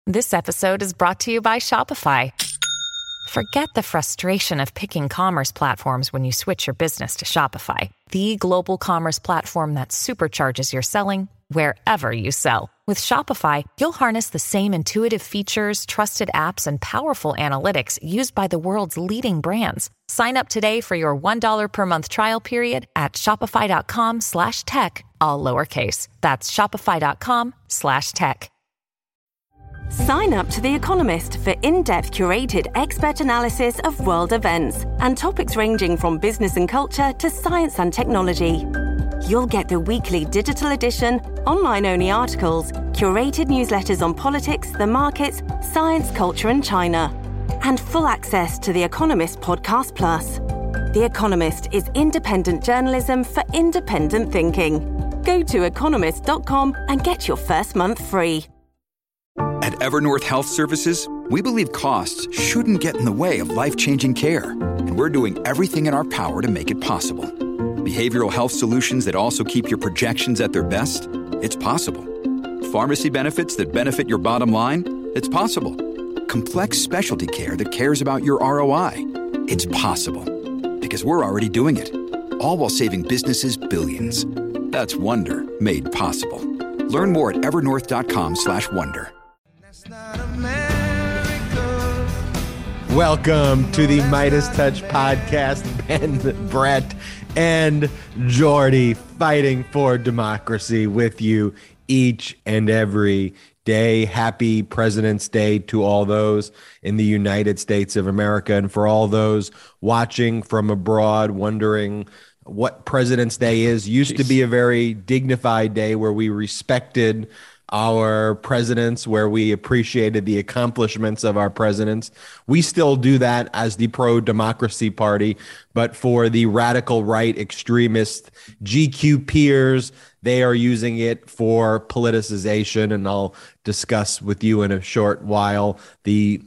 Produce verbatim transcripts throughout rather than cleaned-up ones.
This episode is brought to you by Shopify. Forget the frustration of picking commerce platforms when you switch your business to Shopify, the global commerce platform that supercharges your selling wherever you sell. With Shopify, you'll harness the same intuitive features, trusted apps, and powerful analytics used by the world's leading brands. Sign up today for your one dollar per month trial period at shopify.com slash tech, all lowercase. That's shopify.com slash tech. Sign up to The Economist for in-depth curated expert analysis of world events and topics ranging from business and culture to science and technology. You'll get the weekly digital edition, online-only articles, curated newsletters on politics, the markets, science, culture, and China, and full access to The Economist Podcast Plus. The Economist is independent journalism for independent thinking. Go to economist dot com and get your first month free. At Evernorth Health Services, we believe costs shouldn't get in the way of life-changing care, and we're doing everything in our power to make it possible. Behavioral health solutions that also keep your projections at their best? It's possible. Pharmacy benefits that benefit your bottom line? It's possible. Complex specialty care that cares about your R O I? It's possible. Because we're already doing it. All while saving businesses billions. That's Wonder made possible. Learn more at evernorth.com slash wonder. Welcome to the Midas Touch podcast. Ben, Brett, and Jordy fighting for democracy with you each and every day. Happy President's Day to all those in the United States of America, and for all those watching from abroad wondering what President's Day is. Used Jeez. to be a very dignified day where we respected our presidents, where we appreciated the accomplishments of our presidents. We still do that as the pro-democracy party, but for the radical right extremist G Q peers, they are using it for politicization, and I'll discuss with you in a short while the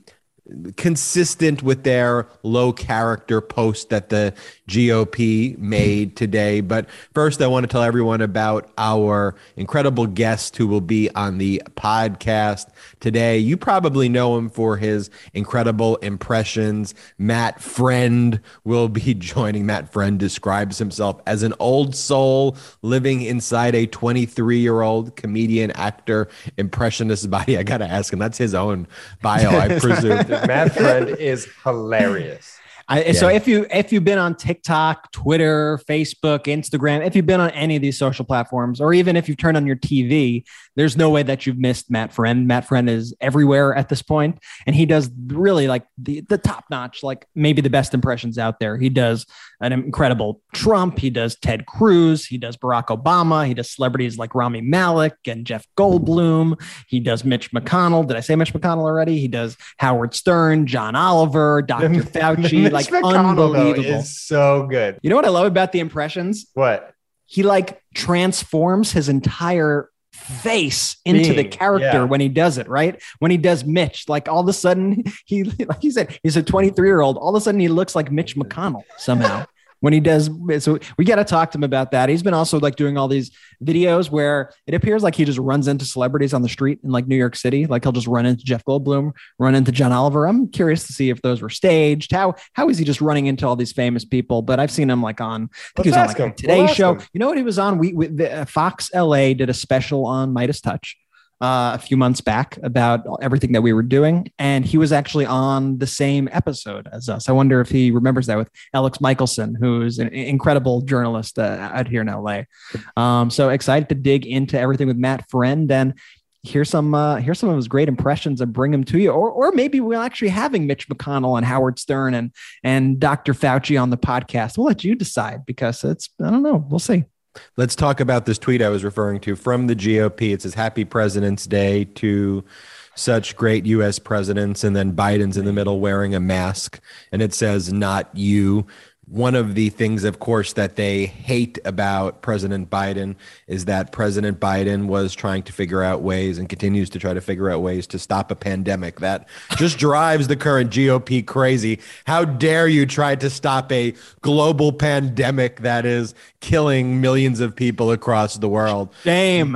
consistent with their low character post that the G O P made today. But first, I want to tell everyone about our incredible guest who will be on the podcast today. You probably know him for his incredible impressions. Matt Friend will be joining. Matt Friend describes himself as an old soul living inside a twenty-three-year-old comedian, actor, impressionist body. I got to ask him. That's his own bio, I presume. Matt Friend is hilarious. I, yeah. So if you if you've been on TikTok, Twitter, Facebook, Instagram, if you've been on any of these social platforms, or even if you've turned on your T V, there's no way that you've missed Matt Friend. Matt Friend is everywhere at this point, and he does really like the the top notch, like maybe the best impressions out there. He does an incredible Trump. He does Ted Cruz. He does Barack Obama. He does celebrities like Rami Malek and Jeff Goldblum. He does Mitch McConnell. Did I say Mitch McConnell already? He does Howard Stern, John Oliver, Doctor Fauci. Like McConnell, unbelievable. Though, is so good. You know what I love about the impressions? What? He like transforms his entire face into Being, the character yeah. when he does it, right? When he does Mitch, like all of a sudden he, like you said, he's a twenty-three year old. All of a sudden he looks like Mitch McConnell somehow. When he does, so we got to talk to him about that. He's been also like doing all these videos where it appears like he just runs into celebrities on the street in like New York City. Like he'll just run into Jeff Goldblum, run into John Oliver. I'm curious to see if those were staged. How how is he just running into all these famous people? But I've seen him like on, I think Let's he was on like him. a Today we'll Show. Him. You know what he was on? We, we the, uh, Fox L A did a special on Midas Touch. Uh, a few months back about everything that we were doing. And he was actually on the same episode as us. I wonder if he remembers that, with Alex Michelson, who's an incredible journalist uh, out here in L A. Um, so excited to dig into everything with Matt Friend and hear some, uh, hear some of his great impressions and bring them to you. Or, or maybe we're actually having Mitch McConnell and Howard Stern and, and Doctor Fauci on the podcast. We'll let you decide, because it's, I don't know. We'll see. Let's talk about this tweet I was referring to from the G O P. It says, "Happy President's Day to such great U S presidents." And then Biden's in the middle wearing a mask. And it says, "Not you." One of the things, of course, that they hate about President Biden is that President Biden was trying to figure out ways and continues to try to figure out ways to stop a pandemic. That just drives the current G O P crazy. How dare you try to stop a global pandemic that is killing millions of people across the world? Shame.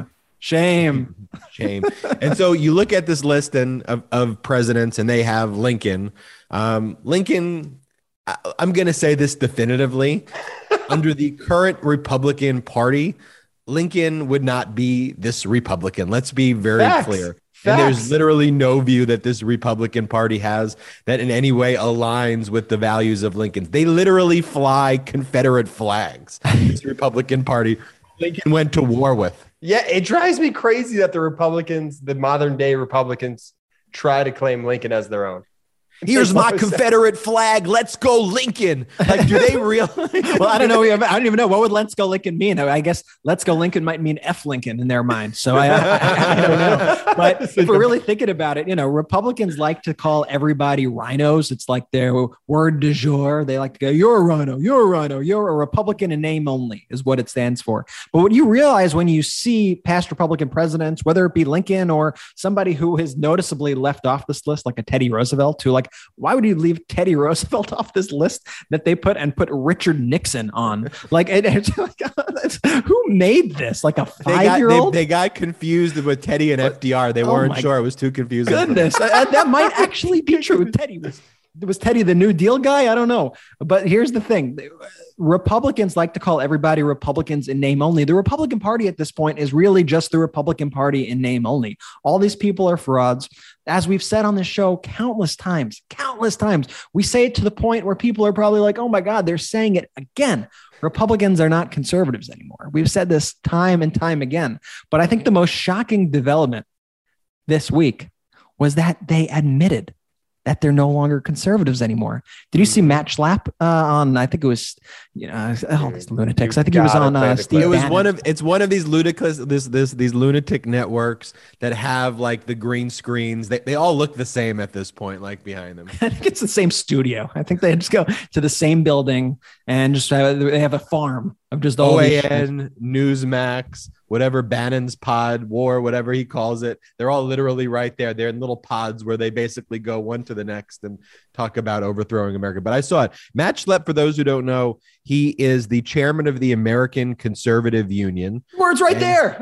Shame. Shame. And so you look at this list and of, of presidents, and they have Lincoln. Um, Lincoln, I, I'm going to say this definitively. Under the current Republican Party, Lincoln would not be this Republican. Let's be very Facts. clear. Facts. And there's literally no view that this Republican Party has that in any way aligns with the values of Lincoln. They literally fly Confederate flags. This Republican Party, Lincoln went to war with. Yeah, it drives me crazy that the Republicans, the modern day Republicans, try to claim Lincoln as their own. Here's my Confederate flag. Let's go Lincoln. Like, do they realize? Well, I don't know. I don't even know. What would Let's Go Lincoln mean? I guess Let's Go Lincoln might mean F Lincoln in their mind. So I, I, I don't know. But if we're really thinking about it, you know, Republicans like to call everybody rhinos. It's like their word du jour. They like to go, you're a rhino, you're a rhino, you're a Republican in name only is what it stands for. But what you realize when you see past Republican presidents, whether it be Lincoln or somebody who has noticeably left off this list, like a Teddy Roosevelt, who like, why would you leave Teddy Roosevelt off this list that they put and put Richard Nixon on? Like, it, it's like it's, who made this? Like a five-year-old? They, they, they got confused with Teddy and F D R. They Oh weren't my sure. It was too confusing. Goodness, uh, that might actually be true. Teddy was was Teddy the New Deal guy? I don't know. But here's the thing. Republicans like to call everybody Republicans in name only. The Republican Party at this point is really just the Republican Party in name only. All these people are frauds. As we've said on this show countless times, countless times, we say it to the point where people are probably like, oh my God, they're saying it again. Republicans are not conservatives anymore. We've said this time and time again. But I think the most shocking development this week was that they admitted that they're no longer conservatives anymore. Did you see Matt Schlapp uh, on, I think it was, you know, all these lunatics. I think he was on uh, Steve It was Bannon. one of, it's one of these ludicrous, this, this, these lunatic networks that have like the green screens. They, they all look the same at this point, like behind them. I think it's the same studio. I think they just go to the same building and just have, they have a farm of just all O A these N, Newsmax, whatever Bannon's pod, war, whatever he calls it. They're all literally right there. They're in little pods where they basically go one to the next and talk about overthrowing America. But I saw it. Matt Schlapp, for those who don't know, he is the chairman of the American Conservative Union. words right And- there.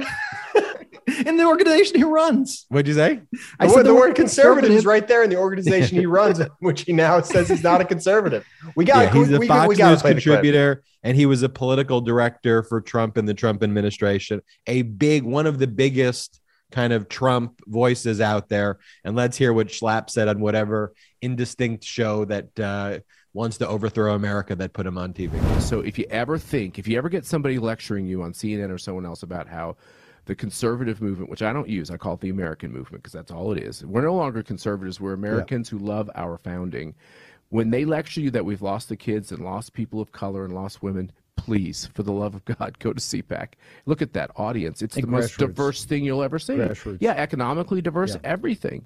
In the organization he runs. What'd you say? I the, said word, the word conservative. conservative is right there in the organization he runs, which he now says he's not a conservative. We got Yeah, he's we, a we, Fox we got News to play the clip. contributor, and he was a political director for Trump in the Trump administration. A big, one of the biggest kind of Trump voices out there. And let's hear what Schlapp said on whatever indistinct show that uh, wants to overthrow America that put him on T V. So if you ever think, if you ever get somebody lecturing you on C N N or someone else about how the conservative movement, which I don't use, I call it the American movement because that's all it is. We're no longer conservatives. We're Americans yeah. who love our founding. When they lecture you that we've lost the kids and lost people of color and lost women, please, for the love of God, go to C PAC. Look at that audience. It's And the most grassroots. diverse thing you'll ever see. Grassroots. Yeah, economically diverse, Yeah. everything.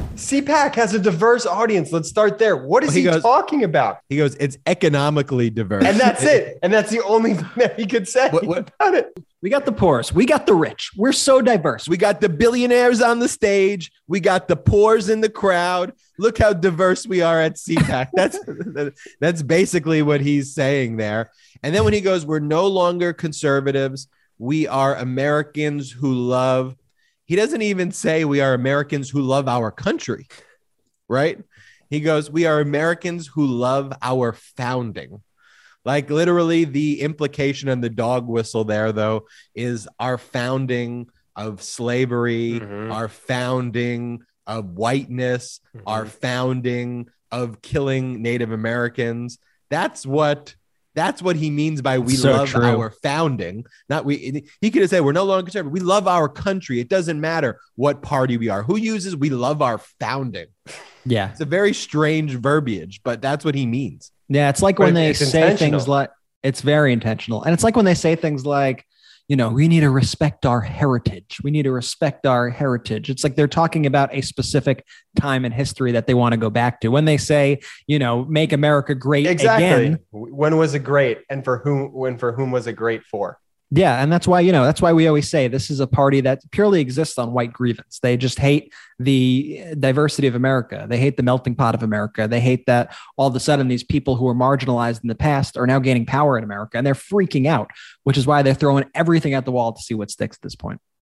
C PAC has a diverse audience. Let's start there. What is Well, he he, goes- talking about? He goes, it's economically diverse. And that's it. And that's the only thing that he could say What- what- about it. We got the poorest. We got the rich. We're so diverse. We got the billionaires on the stage. We got the poors in the crowd. Look how diverse we are at C PAC. That's that's basically what he's saying there. And then when he goes, we're no longer conservatives. We are Americans who love. He doesn't even say we are Americans who love our country, right? He goes, we are Americans who love our founding. Like literally the implication and the dog whistle there, though, is our founding of slavery, Mhm. our founding of whiteness, Mhm. our founding of killing Native Americans. That's what that's what he means by we So love true. our founding. Not we. He could have said we're no longer conservative. We love our country. It doesn't matter what party we are. Who uses we love our founding? Yeah. It's a very strange verbiage, but that's what he means. Yeah. It's like But when they it's say intentional. things like, it's very intentional. And it's like when they say things like, you know, we need to respect our heritage. We need to respect our heritage. It's like they're talking about a specific time in history that they want to go back to. When they say, you know, make America great Exactly. again. When was it great? And for whom when for whom was it great for? Yeah. And that's why, you know, that's why we always say this is a party that purely exists on white grievance. They just hate the diversity of America. They hate the melting pot of America. They hate that all of a sudden these people who were marginalized in the past are now gaining power in America and they're freaking out, which is why they're throwing everything at the wall to see what sticks at this point.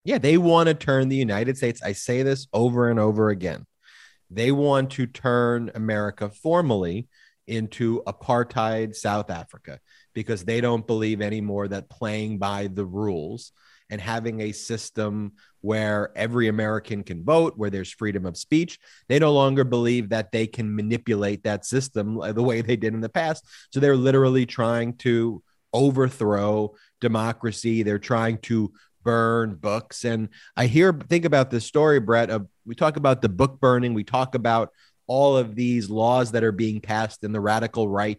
Yeah, they want to turn the United States. I say this over and over again. They want to turn America formally into apartheid South Africa because they don't believe anymore that playing by the rules and having a system where every American can vote, where there's freedom of speech, they no longer believe that they can manipulate that system the way they did in the past. So they're literally trying to overthrow democracy. They're trying to burn books. And I hear, think about this story, Brett, of, we talk about the book burning. We talk about all of these laws that are being passed in the radical right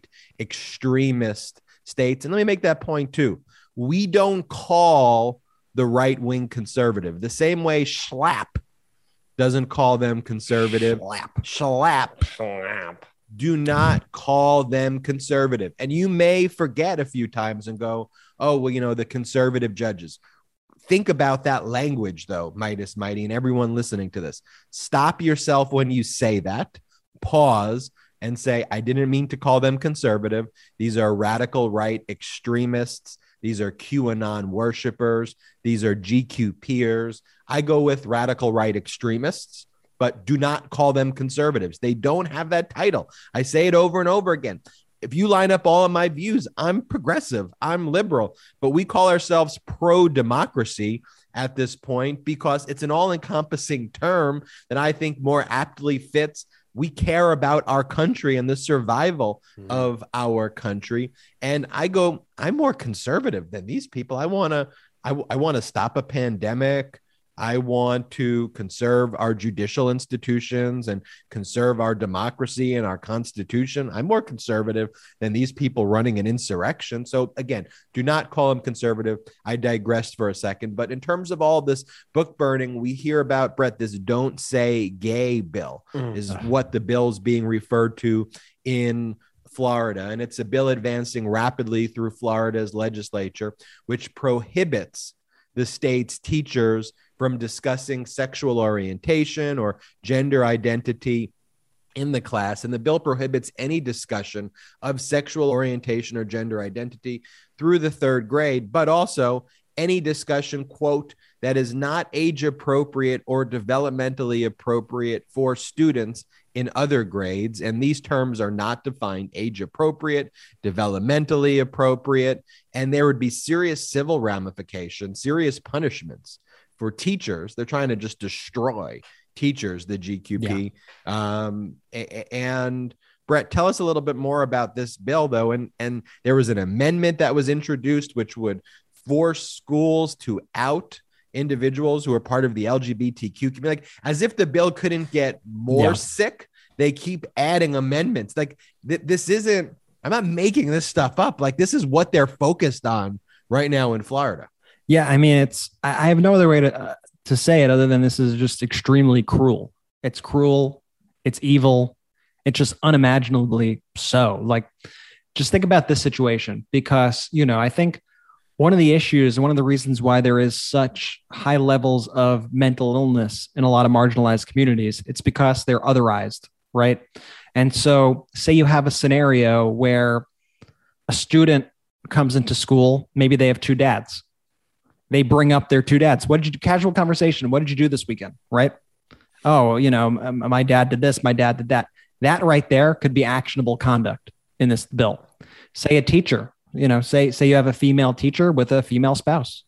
extremist states. And let me make that point too. We don't call the right-wing conservative the same way Schlapp doesn't call them conservative. Schlapp. Schlapp. Schlapp. Do not call them conservative. And you may forget a few times and go, oh, well, you know, the conservative judges. Think about that language, though, Midas Mighty, and everyone listening to this. Stop yourself when you say that. Pause and say, I didn't mean to call them conservative. These are radical right extremists. These are QAnon worshipers. These are G Q peers. I go with radical right extremists, but do not call them conservatives. They don't have that title. I say it over and over again. If you line up all of my views, I'm progressive, I'm liberal, but we call ourselves pro-democracy at this point because it's an all-encompassing term that I think more aptly fits. We care about our country and the survival mm-hmm. of our country. And I go, I'm more conservative than these people. I want to, I, I want to stop a pandemic. I want to conserve our judicial institutions and conserve our democracy and our constitution. I'm more conservative than these people running an insurrection. So again, do not call them conservative. I digressed for a second. But in terms of all this book burning, we hear about, Brett, this Don't Say Gay bill mm. is what the bill's being referred to in Florida. And it's a bill advancing rapidly through Florida's legislature, which prohibits the state's teachers from discussing sexual orientation or gender identity in the class. And the bill prohibits any discussion of sexual orientation or gender identity through the third grade, but also any discussion, quote, that is not age appropriate or developmentally appropriate for students in other grades. And these terms are not defined: age appropriate, developmentally appropriate, and there would be serious civil ramifications, serious punishments for teachers. They're trying to just destroy teachers, the G Q P. Yeah. Um, and Brett, tell us a little bit more about this bill, though. And, and there was an amendment that was introduced, which would force schools to out individuals who are part of the L G B T Q community. Like, as if the bill couldn't get more yeah. sick, they keep adding amendments. Like th- this isn't, I'm not making this stuff up. Like, this is what they're focused on right now in Florida. Yeah, I mean, it's, I have no other way to uh, to say it other than this is just extremely cruel. It's cruel. It's evil. It's just unimaginably so. Like, just think about this situation because, you know, I think one of the issues and one of the reasons why there is such high levels of mental illness in a lot of marginalized communities, it's because they're otherized, right? And so say you have a scenario where a student comes into school, maybe they have two dads. They bring up their two dads. What did you do? Casual conversation. What did you do this weekend? Right? Oh, you know, my dad did this. My dad did that. That right there could be actionable conduct in this bill. Say a teacher, you know, say, say you have a female teacher with a female spouse.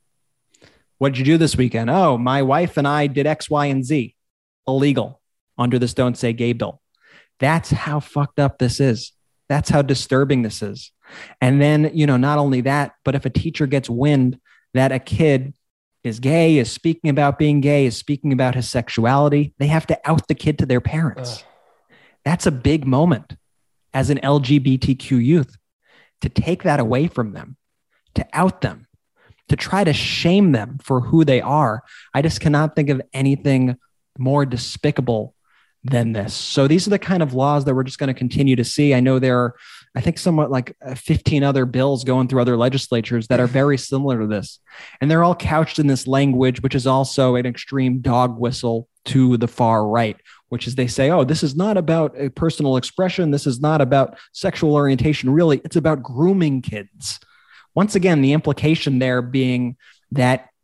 What did you do this weekend? Oh, my wife and I did X, Y, and Z. Illegal under this Don't Say Gay bill. That's how fucked up this is. That's how disturbing this is. And then, you know, not only that, but if a teacher gets wind that a kid is gay, is speaking about being gay, is speaking about his sexuality, they have to out the kid to their parents. Ugh. That's a big moment as an L G B T Q youth, to take that away from them, to out them, to try to shame them for who they are. I just cannot think of anything more despicable than this. So these are the kind of laws that we're just going to continue to see. I know there are, I think, somewhat like fifteen other bills going through other legislatures that are very similar to this. And they're all couched in this language, which is also an extreme dog whistle to the far right, which is they say, oh, this is not about a personal expression. This is not about sexual orientation. Really, it's about grooming kids. Once again, the implication there being that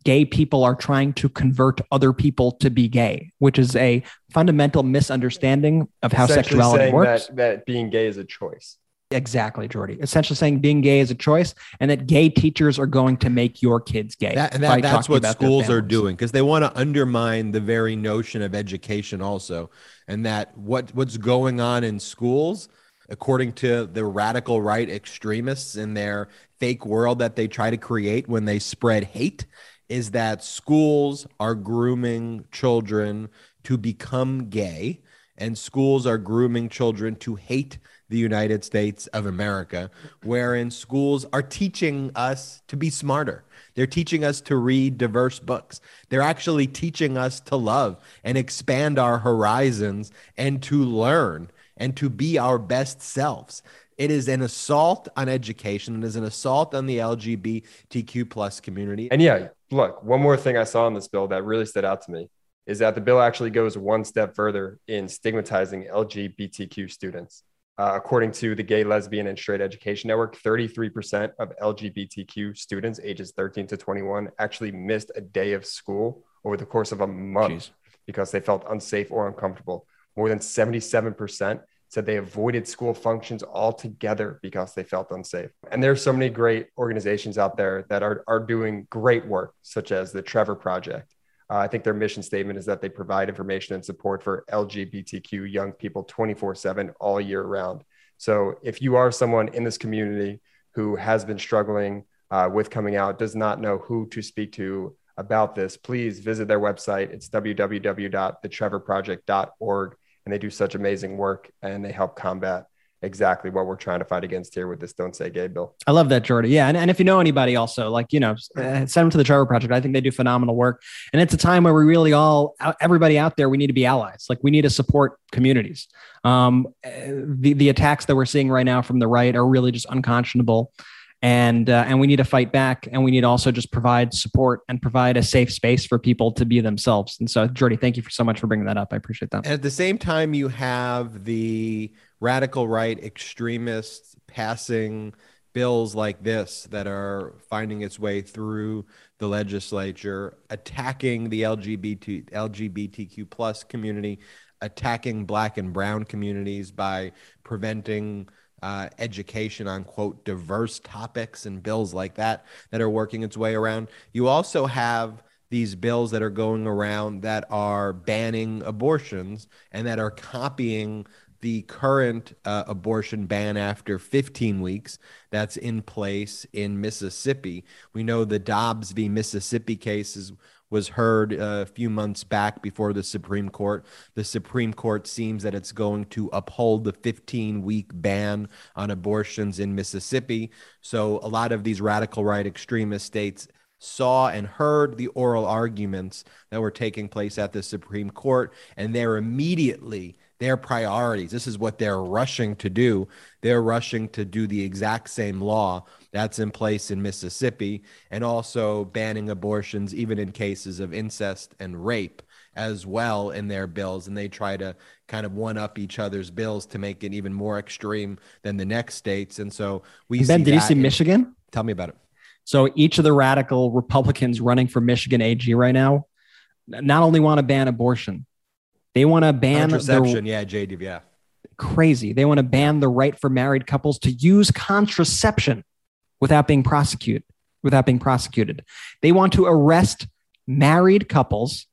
gay people are trying to convert other people to be gay, which is a fundamental misunderstanding of how sexuality saying works. That, that being gay is a choice. Exactly, Jordy. Essentially saying being gay is a choice, and that gay teachers are going to make your kids gay. That, and that, that's what schools are doing, because they want to undermine the very notion of education also. And that what what's going on in schools, according to the radical right extremists in their fake world that they try to create when they spread hate, is that schools are grooming children to become gay, and schools are grooming children to hate the United States of America, wherein schools are teaching us to be smarter. They're teaching us to read diverse books. They're actually teaching us to love and expand our horizons and to learn and to be our best selves. It is an assault on education. It is an assault on the L G B T Q plus community. And yeah, look, one more thing I saw in this bill that really stood out to me is that the bill actually goes one step further in stigmatizing L G B T Q students. Uh, according to the Gay, Lesbian, and Straight Education Network, thirty-three percent of L G B T Q students ages thirteen to twenty-one actually missed a day of school over the course of a month Jeez. because they felt unsafe or uncomfortable. More than seventy-seven percent said they avoided school functions altogether because they felt unsafe. And there's so many great organizations out there that are, are doing great work, such as the Trevor Project. Uh, I think their mission statement is that they provide information and support for L G B T Q young people twenty-four seven all year round. So if you are someone in this community who has been struggling uh, with coming out, does not know who to speak to about this, please visit their website. It's w w w dot the trevor project dot org. And they do such amazing work, and they help combat exactly what we're trying to fight against here with this Don't Say Gay bill. I love that, Jordy. Yeah. And, and if you know anybody also, like, you know, send them to the Trevor Project. I think they do phenomenal work. And it's a time where we really all, everybody out there, we need to be allies. Like, we need to support communities. Um, the, the attacks that we're seeing right now from the right are really just unconscionable. And, uh, and we need to fight back, and we need to also just provide support and provide a safe space for people to be themselves. And so, Jordy, thank you for so much for bringing that up. I appreciate that. And at the same time, you have the radical right extremists passing bills like this that are finding its way through the legislature, attacking the L G B T, L G B T Q plus community, attacking Black and brown communities by preventing Uh, education on, quote, diverse topics, and bills like that that are working its way around. You also have these bills that are going around that are banning abortions and that are copying the current uh, abortion ban after fifteen weeks that's in place in Mississippi. We know the Dobbs v. Mississippi cases was heard a few months back before the Supreme Court. The Supreme Court seems that it's going to uphold the fifteen-week ban on abortions in Mississippi. So a lot of these radical right extremist states saw and heard the oral arguments that were taking place at the Supreme Court, and they're immediately, their priorities, this is what they're rushing to do. They're rushing to do the exact same law that's in place in Mississippi, and also banning abortions even in cases of incest and rape as well in their bills. And they try to kind of one up each other's bills to make it even more extreme than the next states. And so we Ben, see did you see in, Michigan? Tell me about it. So each of the radical Republicans running for Michigan A G right now not only want to ban abortion, they want to ban contraception. The, yeah, J D, yeah. Crazy. They want to ban the right for married couples to use contraception without being prosecuted, without being prosecuted. They want to arrest married couples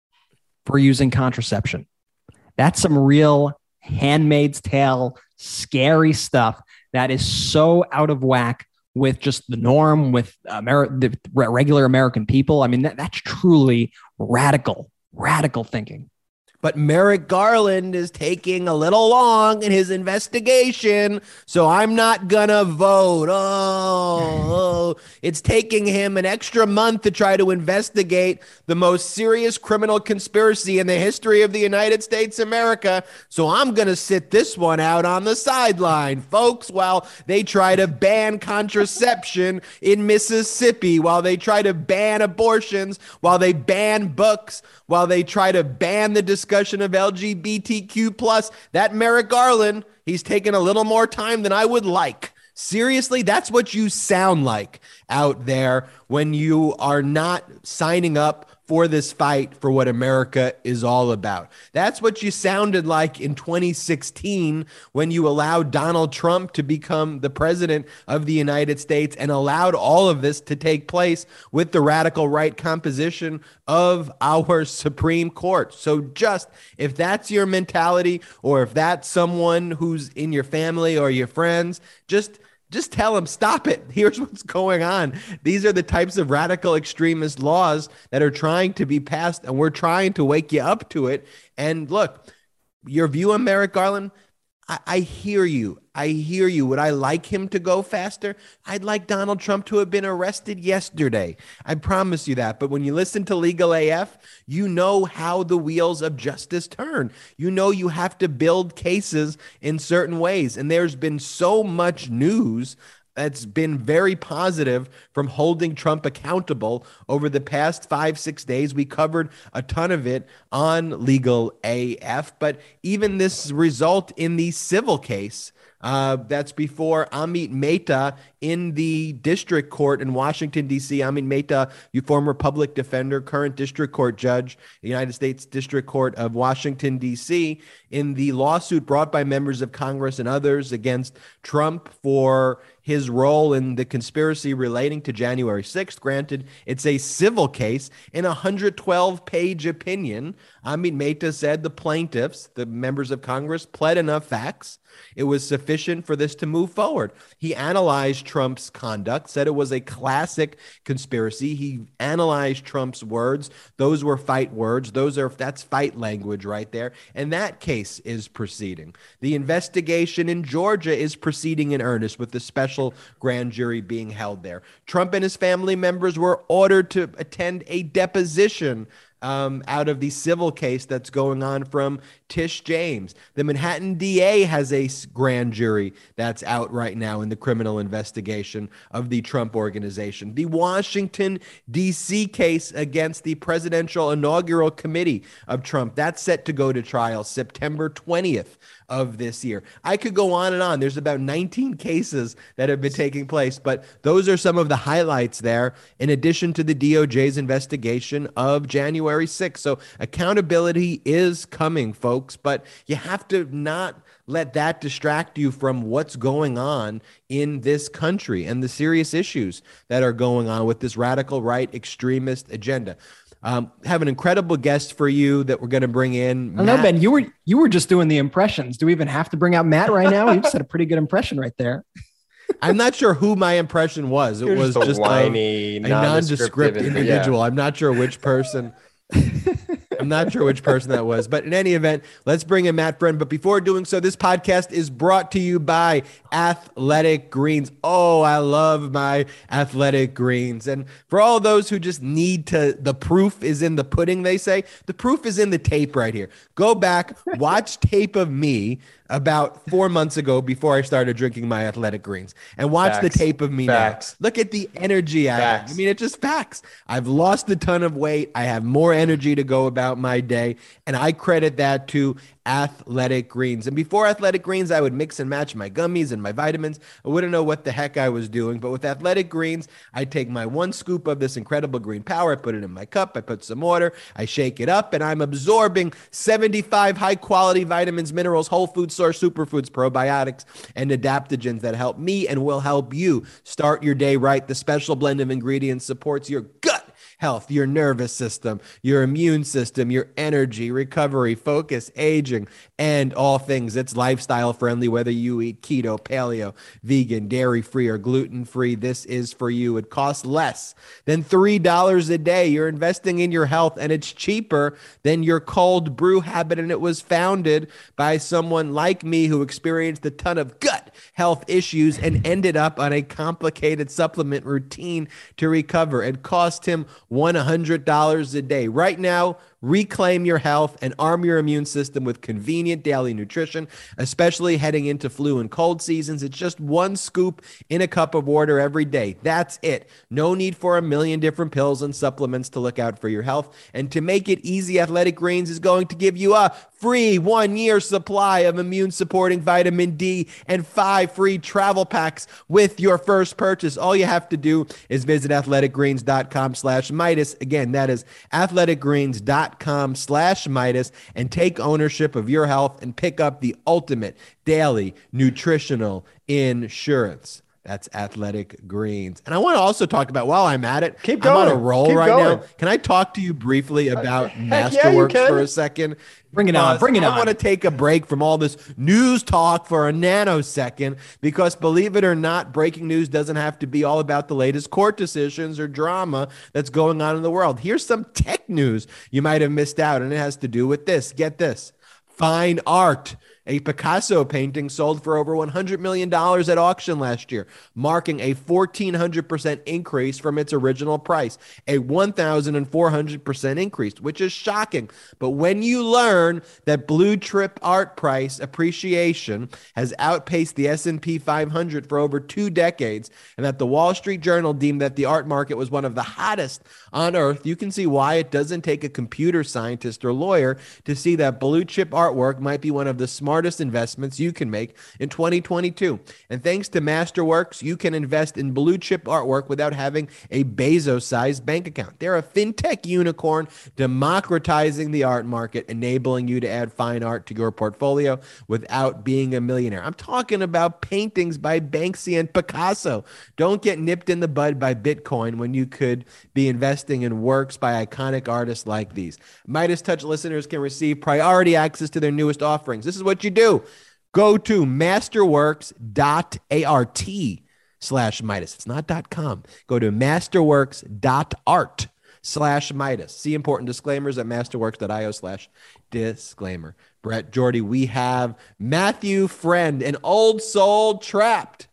for using contraception. That's some real Handmaid's Tale, scary stuff that is so out of whack with just the norm, with Amer- the regular American people. I mean, that, that's truly radical, radical thinking. But Merrick Garland is taking a little long in his investigation, so I'm not gonna vote. Oh, oh, it's taking him an extra month to try to investigate the most serious criminal conspiracy in the history of the United States of America, so I'm gonna sit this one out on the sideline, folks, while they try to ban contraception in Mississippi, while they try to ban abortions, while they ban books, while they try to ban the discussion of L G B T Q plus. That Merrick Garland, he's taken a little more time than I would like Seriously, that's what you sound like out there when you are not signing up for this fight for what America is all about. That's what you sounded like in twenty sixteen when you allowed Donald Trump to become the president of the United States and allowed all of this to take place with the radical right composition of our Supreme Court. So just if that's your mentality, or if that's someone who's in your family or your friends, just Just tell them, stop it. Here's what's going on. These are the types of radical extremist laws that are trying to be passed, and we're trying to wake you up to it. And look, your view on Merrick Garland, I, I hear you. I hear you. Would I like him to go faster? I'd like Donald Trump to have been arrested yesterday. I promise you that. But when you listen to Legal A F, you know how the wheels of justice turn. You know you have to build cases in certain ways. And there's been so much news that's been very positive from holding Trump accountable over the past five, six days. We covered a ton of it on Legal A F. But even this result in the civil case, Uh, that's before Amit Mehta in the district court in Washington, D C. Amit Mehta, you former public defender, current district court judge, United States District Court of Washington, D C, in the lawsuit brought by members of Congress and others against Trump for his role in the conspiracy relating to January sixth. Granted, it's a civil case. In a one hundred twelve page opinion, Amit Mehta said the plaintiffs, the members of Congress, pled enough facts. It was sufficient for this to move forward. He analyzed Trump's conduct, said it was a classic conspiracy. He analyzed Trump's words. Those were fight words. Those are, that's fight language right there. And that case is proceeding. The investigation in Georgia is proceeding in earnest with the special grand jury being held there. Trump and his family members were ordered to attend a deposition Um, out of the civil case that's going on from Tish James. The Manhattan D A has a grand jury that's out right now in the criminal investigation of the Trump organization. The Washington, D C case against the presidential inaugural committee of Trump, that's set to go to trial September twentieth of this year. I could go on and on. There's about nineteen cases that have been taking place, but those are some of the highlights there, in addition to the D O J's investigation of January sixth. So accountability is coming, folks, but you have to not let that distract you from what's going on in this country and the serious issues that are going on with this radical right extremist agenda. Um, have an incredible guest for you that we're going to bring in. I know, Ben, you were you were just doing the impressions. Do we even have to bring out Matt right now? You just had a pretty good impression right there. I'm not sure who my impression was. It You're was just a just whiny, a, a nondescript and- individual. yeah. I'm not sure which person. I'm not sure which person that was, but in any event, let's bring in Matt Friend. But before doing so, this podcast is brought to you by Athletic Greens. Oh, I love my Athletic Greens. And for all those who just need to, the proof is in the pudding, they say, the proof is in the tape right here. Go back, watch tape of me about four months ago before I started drinking my Athletic Greens, and watch Facts. the tape of me Facts. now. Look at the energy I have. Facts. I mean, it's just facts. I've lost a ton of weight. I have more energy to go about my day, and I credit that to Athletic Greens. And before Athletic Greens, I would mix and match my gummies and my vitamins. I wouldn't know what the heck I was doing, but with Athletic Greens, I take my one scoop of this incredible green power, I put it in my cup, I put some water, I shake it up, and I'm absorbing seventy-five high-quality vitamins, minerals, whole food source, superfoods, probiotics, and adaptogens that help me and will help you start your day right. The special blend of ingredients supports your gut health, your nervous system, your immune system, your energy, recovery, focus, aging, and all things. It's lifestyle friendly, whether you eat keto, paleo, vegan, dairy-free, or gluten-free. This is for you. It costs less than three dollars a day. You're investing in your health, and it's cheaper than your cold brew habit. And it was founded by someone like me who experienced a ton of gut health issues and ended up on a complicated supplement routine to recover. It cost him one hundred dollars a day. Right now, Reclaim your health and arm your immune system with convenient daily nutrition, especially heading into flu and cold seasons. It's just one scoop in a cup of water every day. That's it. No need for a million different pills and supplements to look out for your health. And to make it easy, Athletic Greens is going to give you a free one-year supply of immune-supporting vitamin D and five free travel packs with your first purchase. All you have to do is visit athleticgreens.com slash Midas. Again, that is athleticgreens.com slash Midas, and take ownership of your health and pick up the ultimate daily nutritional insurance. That's Athletic Greens. And I want to also talk about, while I'm at it, Keep going. I'm on a roll Keep right going. now. Can I talk to you briefly about Heck yeah, you Masterworks can. for a second? Bring it on. Bring it I on. I want to take a break from all this news talk for a nanosecond, because believe it or not, breaking news doesn't have to be all about the latest court decisions or drama that's going on in the world. Here's some tech news you might have missed out, and it has to do with this. Get this. Fine art. A Picasso painting sold for over one hundred million dollars at auction last year, marking a one thousand four hundred percent increase from its original price, a one thousand four hundred percent increase, which is shocking. But when you learn that blue chip art price appreciation has outpaced the S and P five hundred for over two decades, and that the Wall Street Journal deemed that the art market was one of the hottest on earth, you can see why it doesn't take a computer scientist or lawyer to see that blue chip artwork might be one of the smartest investments you can make in twenty twenty-two. And thanks to Masterworks, you can invest in blue chip artwork without having a Bezos-sized bank account. They're a fintech unicorn democratizing the art market, enabling you to add fine art to your portfolio without being a millionaire. I'm talking about paintings by Banksy and Picasso. Don't get nipped in the bud by Bitcoin when you could be investing in works by iconic artists like these. Midas Touch listeners can receive priority access to their newest offerings. This is what you do. Go to masterworks.art slash Midas. It's not .com. Go to masterworks.art slash Midas. See important disclaimers at masterworks.io slash disclaimer. Brett, Jordy, we have Matthew Friend, an old soul trapped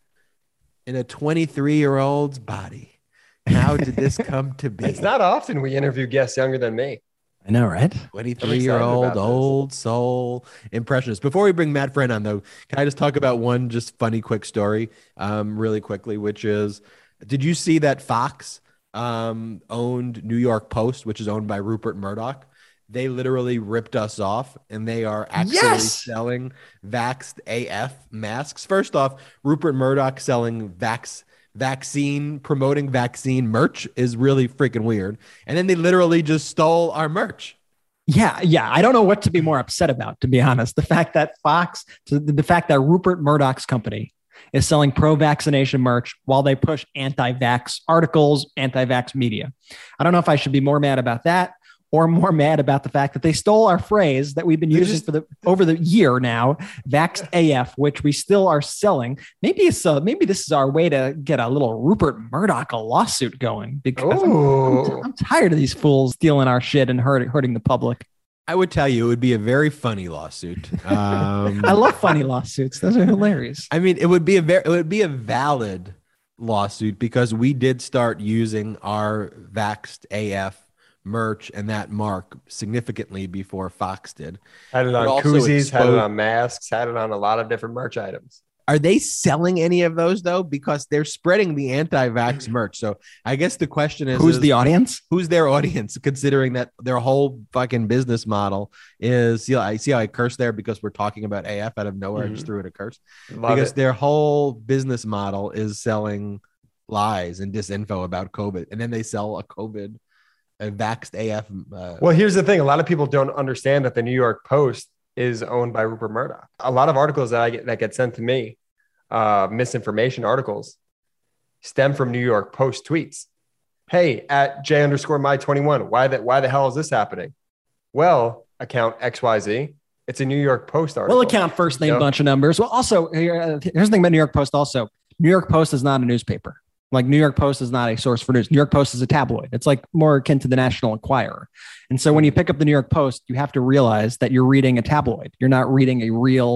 in a twenty-three-year-old's body. How did this come to be? It's not often we interview guests younger than me. I know, right? twenty-three-year-old old soul impressionist. Before we bring Matt Friend on, though, can I just talk about one just funny quick story um, really quickly, which is, did you see that Fox um, owned New York Post, which is owned by Rupert Murdoch? They literally ripped us off, and they are actually Yes! selling Vaxxed A F masks. First off, Rupert Murdoch selling Vax vaccine, promoting vaccine merch is really freaking weird. And then they literally just stole our merch. Yeah, yeah. I don't know what to be more upset about, to be honest. The fact that Fox, the, the fact that Rupert Murdoch's company is selling pro-vaccination merch while they push anti-vax articles, anti-vax media. I don't know if I should be more mad about that or more mad about the fact that they stole our phrase that we've been They're using just- for the over the year now, Vaxxed A F, which we still are selling. Maybe it's uh, maybe this is our way to get a little Rupert Murdoch a lawsuit going, because I'm, I'm, I'm tired of these fools stealing our shit and hurt, hurting the public. I would tell you it would be a very funny lawsuit. Um, I love funny lawsuits. Those are hilarious. I mean, it would be a very, it would be a valid lawsuit, because we did start using our Vaxxed A F merch and that mark significantly before Fox did. Had it But on also koozies, had it exposed- on masks, had it on a lot of different merch items. Are they selling any of those though? Because they're spreading the anti-vax merch. So I guess the question is, Who's is the audience? who's their audience, considering that their whole fucking business model is, you know, I see how I curse there because we're talking about A F out of nowhere. I just Mhm. threw in a curse. Love Because it. their whole business model is selling lies and disinfo about COVID. And then they sell a COVID, a vaxxed A F. Uh, Well, here's the thing. A lot of people don't understand that the New York Post is owned by Rupert Murdoch. A lot of articles that I get that get sent to me, uh, misinformation articles, stem from New York Post tweets. Hey, at J underscore my twenty-one, why that why the hell is this happening? Well, account X Y Z. It's a New York Post article. We'll account first name, Yep. bunch of numbers. Well, also, here, uh, here's the thing about New York Post also. New York Post is not a newspaper. Like, New York Post is not a source for news. New York Post is a tabloid. It's like more akin to the National Enquirer. And so when you pick up the New York Post, you have to realize that you're reading a tabloid. You're not reading a real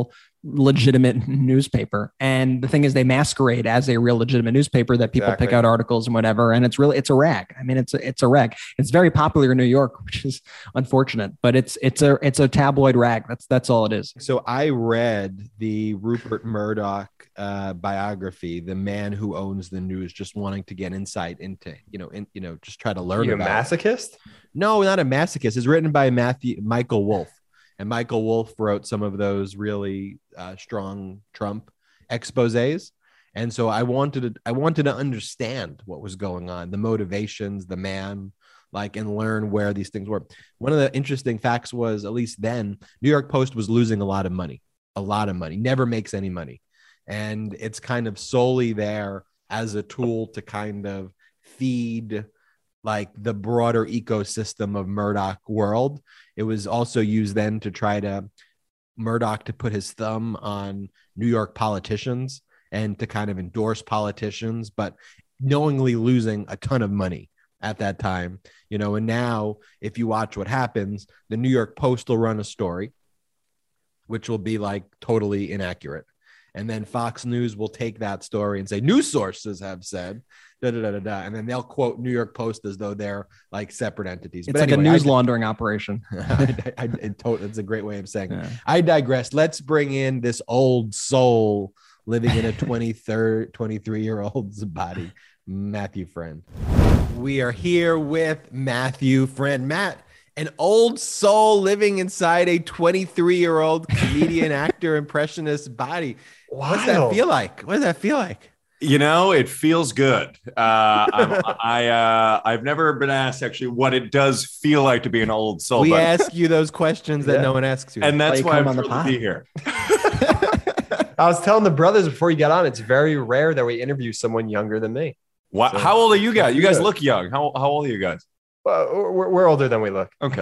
legitimate newspaper. And the thing is, they masquerade as a real legitimate newspaper that people Exactly. pick out articles and whatever. And it's really, it's a rag. I mean, it's a, it's a rag. It's very popular in New York, which is unfortunate, but it's, it's a, it's a tabloid rag. That's, that's all it is. So I read the Rupert Murdoch uh, biography, The Man Who Owns the News, just wanting to get insight into, you know, in, you know, just try to learn You a about it. masochist? No, not a masochist. It's written by Matthew Michael Wolff. And Michael Wolff wrote some of those really uh, strong Trump exposés. And so I wanted to, I wanted to understand what was going on, the motivations, the man, like, and learn where these things were. One of the interesting facts was, at least then, New York Post was losing a lot of money, a lot of money, never makes any money. And it's kind of solely there as a tool to kind of feed like the broader ecosystem of Murdoch world. It was also used then to try to Murdoch to put his thumb on New York politicians and to kind of endorse politicians, but knowingly losing a ton of money at that time, you know. And now if you watch what happens, the New York Post will run a story, which will be like totally inaccurate. And then Fox News will take that story and say, news sources have said, da, da, da, da, da. And then they'll quote New York Post as though they're like separate entities. It's But like anyway, a news I, laundering operation. I, I, I, it to- it's a great way of saying it. Yeah. I digress. Let's bring in this old soul living in a twenty-third, twenty-three year old's body, Matthew Friend. We are here with Matthew Friend. Matt, an old soul living inside a twenty-three year old comedian, actor, impressionist body. What's that Wild. feel like? What does that feel like? You know, it feels good. Uh, I'm, I, uh, I've never been asked actually what it does feel like to be an old soul. We but, ask you those questions that Yeah. no one asks you. and that's you why come I'm on the thrilled to pod. be here. I was telling the brothers before you got on, it's very rare that we interview someone younger than me. Wow. So- How old are you guys? You guys Good. look young. How, how old are you guys? Well, we're, we're older than we look. Okay.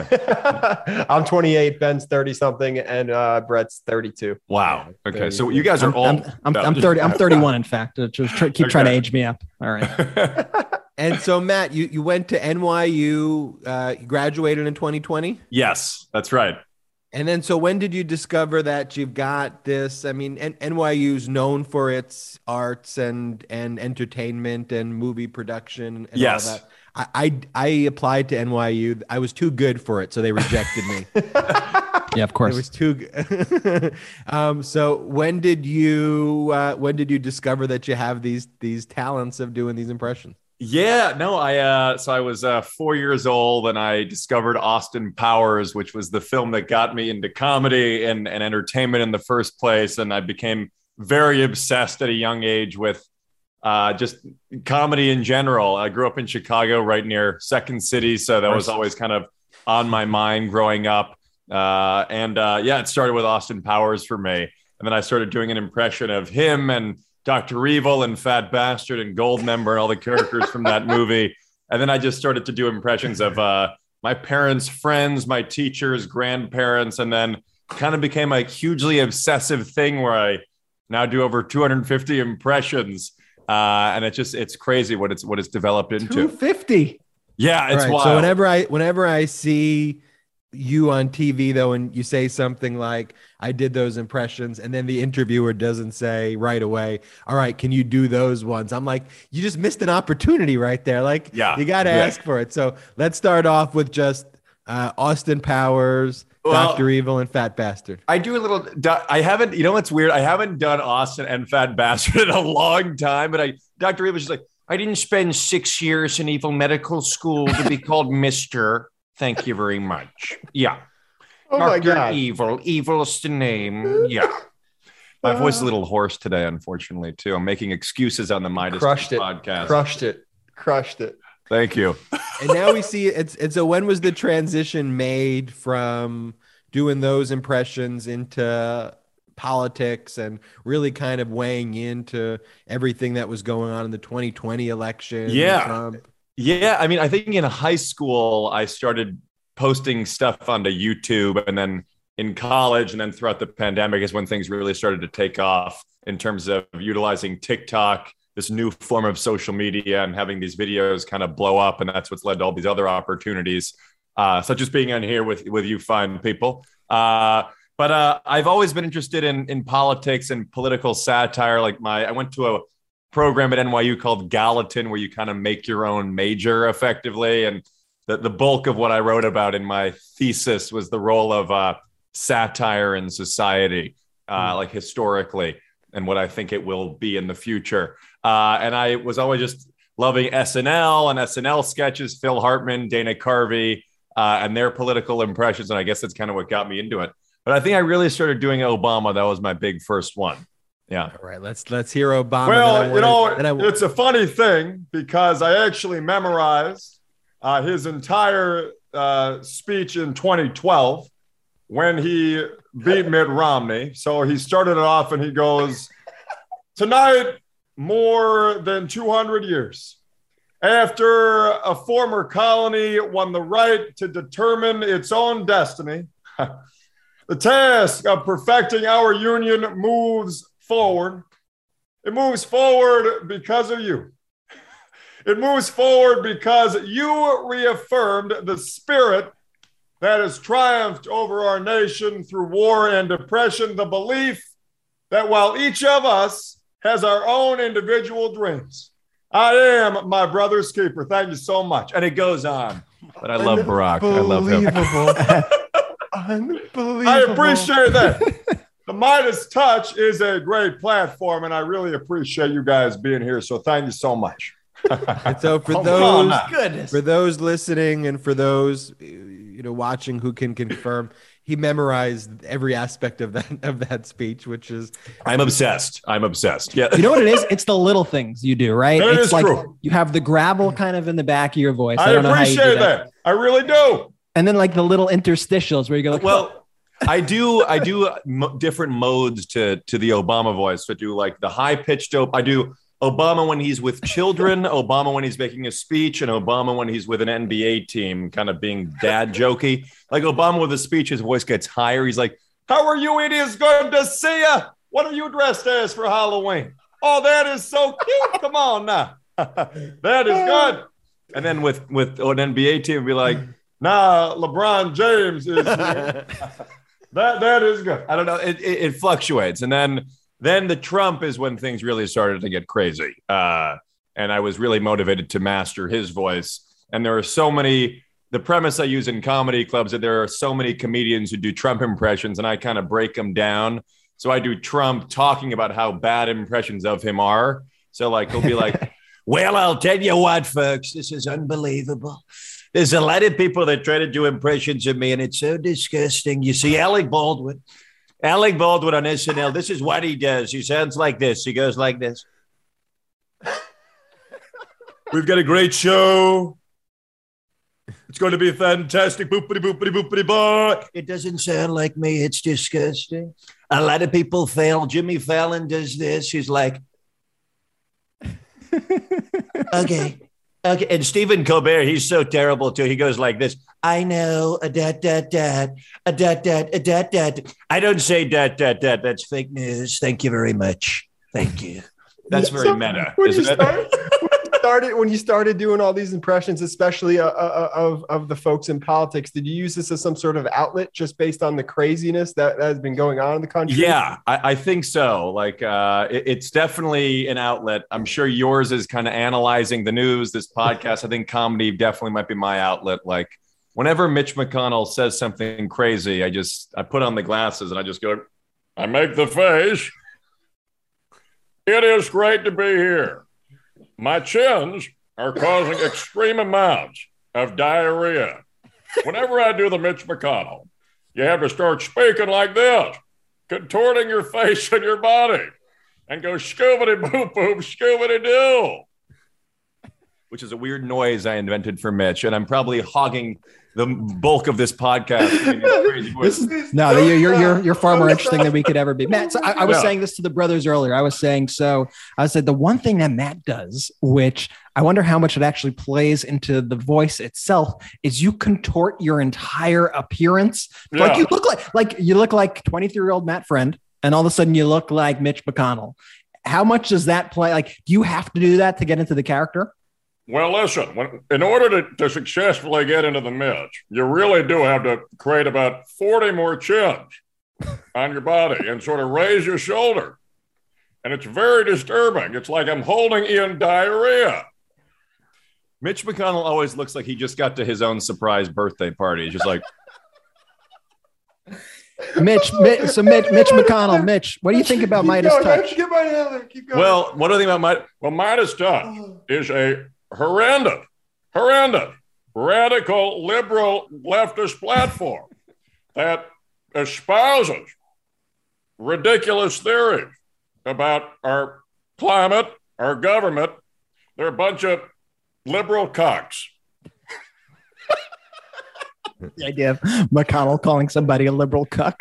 I'm twenty-eight, Ben's thirty something, and uh, Brett's thirty-two. Wow. Okay. thirty. So you guys are I'm, old. I'm, I'm, No, I'm just- thirty. I'm thirty-one. In fact, Uh, just try, keep trying to Okay. age me up. All right. And so, Matt, you, you went to N Y U, uh, you graduated in twenty twenty. Yes, that's right. And then, so when did you discover that you've got this? I mean, N- NYU's known for its arts and and entertainment and movie production and Yes. all that. I, I I applied to N Y U. I was too good for it, so they rejected me. Yeah, of It course. was too good. um, so when did you uh, when did you discover that you have these these talents of doing these impressions? Yeah, no, I uh so I was uh four years old and I discovered Austin Powers, which was the film that got me into comedy and, and entertainment in the first place. And I became very obsessed at a young age with uh just comedy in general. I grew up in Chicago, right near Second City, so that was always kind of on my mind growing up. Uh and uh yeah, it started with Austin Powers for me. And then I started doing an impression of him and Doctor Evil and Fat Bastard and Goldmember and all the characters from that movie. And then I just started to do impressions of uh, my parents' friends, my teachers, grandparents, and then kind of became a hugely obsessive thing where I now do over two hundred fifty impressions. Uh, and it just, it's crazy what it's, what it's developed into. two fifty. Yeah, it's Right. wild. So whenever I whenever I see you on T V though, and you say something like, I did those impressions, and then the interviewer doesn't say right away, all right, can you do those ones? I'm like, you just missed an opportunity right there. Like, Yeah. you got to Yeah. ask for it. So let's start off with just uh, Austin Powers, Well- Doctor Evil, and Fat Bastard. I do a little. I haven't. You know what's weird? I haven't done Austin and Fat Bastard in a long time. But I, Doctor Evil was just like, I didn't spend six years in evil medical school to be called Mister Thank you very much. Yeah, Oh my Doctor God. Evil. Evil's the name. Yeah. My voice is a little hoarse today, unfortunately, too. I'm making excuses on the Midas Crushed it. podcast. Crushed it. Crushed it. Thank you. And now we see it's it's so when was the transition made from doing those impressions into politics and really kind of weighing into everything that was going on in the twenty twenty election? Yeah. Trump? Yeah, I mean, I think in high school, I started posting stuff onto YouTube, and then in college and then throughout the pandemic is when things really started to take off in terms of utilizing TikTok, this new form of social media, and having these videos kind of blow up. And that's what's led to all these other opportunities, uh, such as being on here with, with you fine people. Uh, But uh, I've always been interested in in politics and political satire. Like my, I went to a program at N Y U called Gallatin, where you kind of make your own major effectively. And the, the bulk of what I wrote about in my thesis was the role of uh, satire in society, uh, mm. like historically, and what I think it will be in the future. Uh, and I was always just loving S N L and S N L sketches, Phil Hartman, Dana Carvey, uh, and their political impressions. And I guess that's kind of what got me into it. But I think I really started doing Obama. That was my big first one. Yeah. All right. Let's let's hear Obama. Well, you know, I... it's a funny thing because I actually memorized uh, his entire uh, speech in twenty twelve when he beat Mitt Romney. So he started it off and he goes, tonight, more than two hundred years after a former colony won the right to determine its own destiny, the task of perfecting our union moves forward. It moves forward because of you. It moves forward because you reaffirmed the spirit that has triumphed over our nation through war and oppression, the belief that while each of us has our own individual dreams, I am my brother's keeper. Thank you so much. And it goes on. But I love Barack. I love him. Unbelievable. I appreciate that. The Midas Touch is a great platform, and I really appreciate you guys being here. So thank you so much. And so for those goodness. for those listening and for those you know watching who can confirm, he memorized every aspect of that of that speech, which is I'm obsessed. I'm obsessed. Yeah. You know what it is? It's the little things you do, right? It it's is like true. You have the gravel kind of in the back of your voice. I, I don't appreciate know how you do that. that. I really do. And then like the little interstitials where you go like, well, I do I do mo- different modes to to the Obama voice. So I do like the high pitched op. I do Obama when he's with children, Obama when he's making a speech, and Obama when he's with an N B A team, kind of being dad jokey. Like Obama with a speech, his voice gets higher. He's like, "How are you idiots? Good to see you. What are you dressed as for Halloween? Oh, that is so cute. Come on now, that is good." And then with with an N B A team, it'd be like, "Nah, LeBron James is here." that that is good. I don't know. It, it, it fluctuates, and then. Then the Trump is when things really started to get crazy. Uh, and I was really motivated to master his voice. And there are so many, the premise I use in comedy clubs, that there are so many comedians who do Trump impressions, and I kind of break them down. So I do Trump talking about how bad impressions of him are. So like, he'll be like, well, I'll tell you what, folks, this is unbelievable. There's a lot of people that try to do impressions of me, and it's so disgusting. You see, Alec Baldwin. Alec Baldwin on S N L, this is what he does. He sounds like this. He goes like this. We've got a great show. It's going to be fantastic. Boopity, boopity, boopity, boop. It doesn't sound like me. It's disgusting. A lot of people fail. Jimmy Fallon does this. He's like, okay. Okay, and Stephen Colbert, he's so terrible too. He goes like this. I know, a dat, dat, dat, a dat, dat, a dat, dat. I don't say dat, dat, dat. That's fake news. Thank you very much. Thank you. That's very so, meta, when isn't you it? Started, when, you started, when you started doing all these impressions, especially uh, uh, of, of the folks in politics, did you use this as some sort of outlet just based on the craziness that, that has been going on in the country? Yeah, I, I think so. Like, uh, it, it's definitely an outlet. I'm sure yours is kind of analyzing the news, this podcast. I think comedy definitely might be my outlet. Like, whenever Mitch McConnell says something crazy, I just, I put on the glasses and I just go, I make the face. It is great to be here. My chins are causing extreme amounts of diarrhea. Whenever I do the Mitch McConnell, you have to start speaking like this, contorting your face and your body, and go scoobity boop boop, scoobity doo. Which is a weird noise I invented for Mitch, and I'm probably hogging the bulk of this podcast. this is, no, you're, you're you're you're far more interesting than we could ever be, Matt. So I, I was yeah. saying this to the brothers earlier. I was saying so. I said the one thing that Matt does, which I wonder how much it actually plays into the voice itself, is you contort your entire appearance. Yeah. Like you look like like you look like twenty-three-year-old Matt Friend, and all of a sudden you look like Mitch McConnell. How much does that play? Like, do you have to do that to get into the character? Well, listen, when, in order to, to successfully get into the Mitch, you really do have to create about forty more chins. on your body and sort of raise your shoulder. And it's very disturbing. It's like I'm holding in diarrhea. Mitch McConnell always looks like he just got to his own surprise birthday party. He's just like, Mitch, Mitch, so Mitch, Mitch McConnell, Mitch, what do you think about Keep Midas going, Touch? Keep going, Heather. Keep going. well, what do you think about my? Well, Midas Touch is a horrendous, horrendous, radical, liberal, leftist platform that espouses ridiculous theories about our climate, our government. They're a bunch of liberal cocks. The idea of McConnell calling somebody a liberal cuck.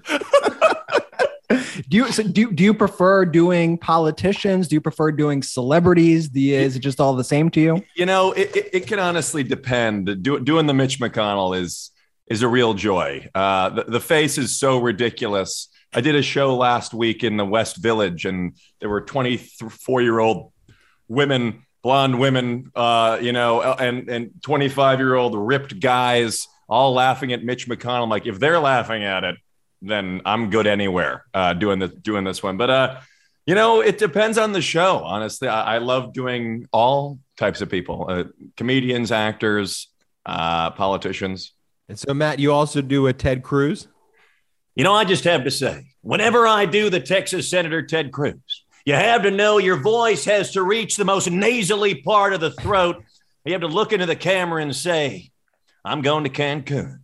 do you so do, do you prefer doing politicians? Do you prefer doing celebrities? Do you, is it just all the same to you? You know, it, it, it can honestly depend. Do, doing the Mitch McConnell is is a real joy. Uh, the, the face is so ridiculous. I did a show last week in the West Village, and there were twenty-four-year-old women, blonde women, uh, you know, and and twenty-five-year-old ripped guys all laughing at Mitch McConnell. I'm like, if they're laughing at it, then I'm good anywhere uh, doing this doing this one. But uh, you know, it depends on the show. Honestly, I, I love doing all types of people: uh, comedians, actors, uh, politicians. And so, Matt, you also do a Ted Cruz? You know, I just have to say, whenever I do the Texas Senator Ted Cruz, you have to know your voice has to reach the most nasally part of the throat. You have to look into the camera and say, I'm going to Cancun.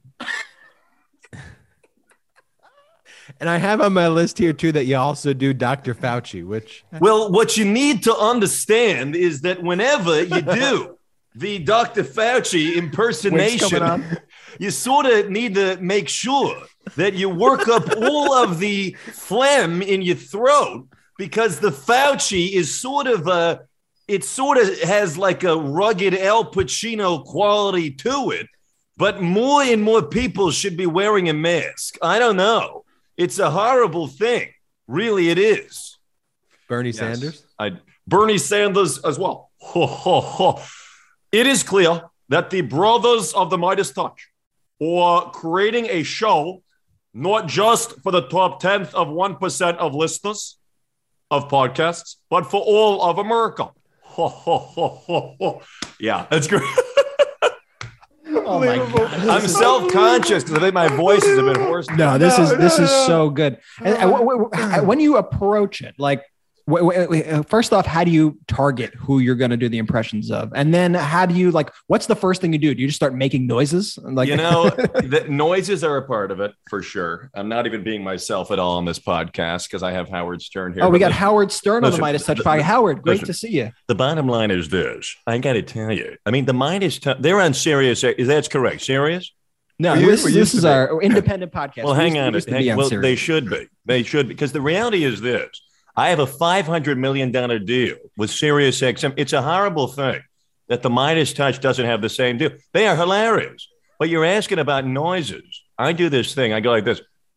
And I have on my list here, too, that you also do Doctor Fauci, which... Well, what you need to understand is that whenever you do the Doctor Fauci impersonation, you sort of need to make sure that you work up all of the phlegm in your throat, because the Fauci is sort of a, it sort of has like a rugged Al Pacino quality to it, but more and more people should be wearing a mask. I don't know. It's a horrible thing. Really, it is. Bernie Yes. Sanders? I, Bernie Sanders as well. Ho, ho, ho. It is clear that the brothers of the Midas Touch are creating a show not just for the top tenth of one percent of listeners of podcasts, but for all of America. Ho, ho, ho, ho, ho. Yeah, that's great. Oh my God. I'm self-conscious because I think my voice is a bit hoarse. No, this No, is no, this is no. so good. And, and w- w- when you approach it, like w- w- w- first off, how do you target who you're going to do the impressions of, and then how do you like? What's the first thing you do? Do you just start making noises? Like You know, the noises are a part of it for sure. I'm not even being myself at all on this podcast because I have Howard Stern here. oh, we But got Howard Stern on the listen, Midas Touch the- podcast. the- Howard, great listen. to see you. The bottom line is this. I got to tell you. I mean, the Midas Touch, they're on Sirius. Is that correct? Sirius? No, We- this, we this used is to be. our independent podcast. Well, We hang used to- on. we used to Hang- be on well, Sirius. they should be. They should be. Because the reality is this. I have a five hundred million dollars deal with Sirius X M. It's a horrible thing that the Midas Touch doesn't have the same deal. They are hilarious. But you're asking about noises. I do this thing. I go like this,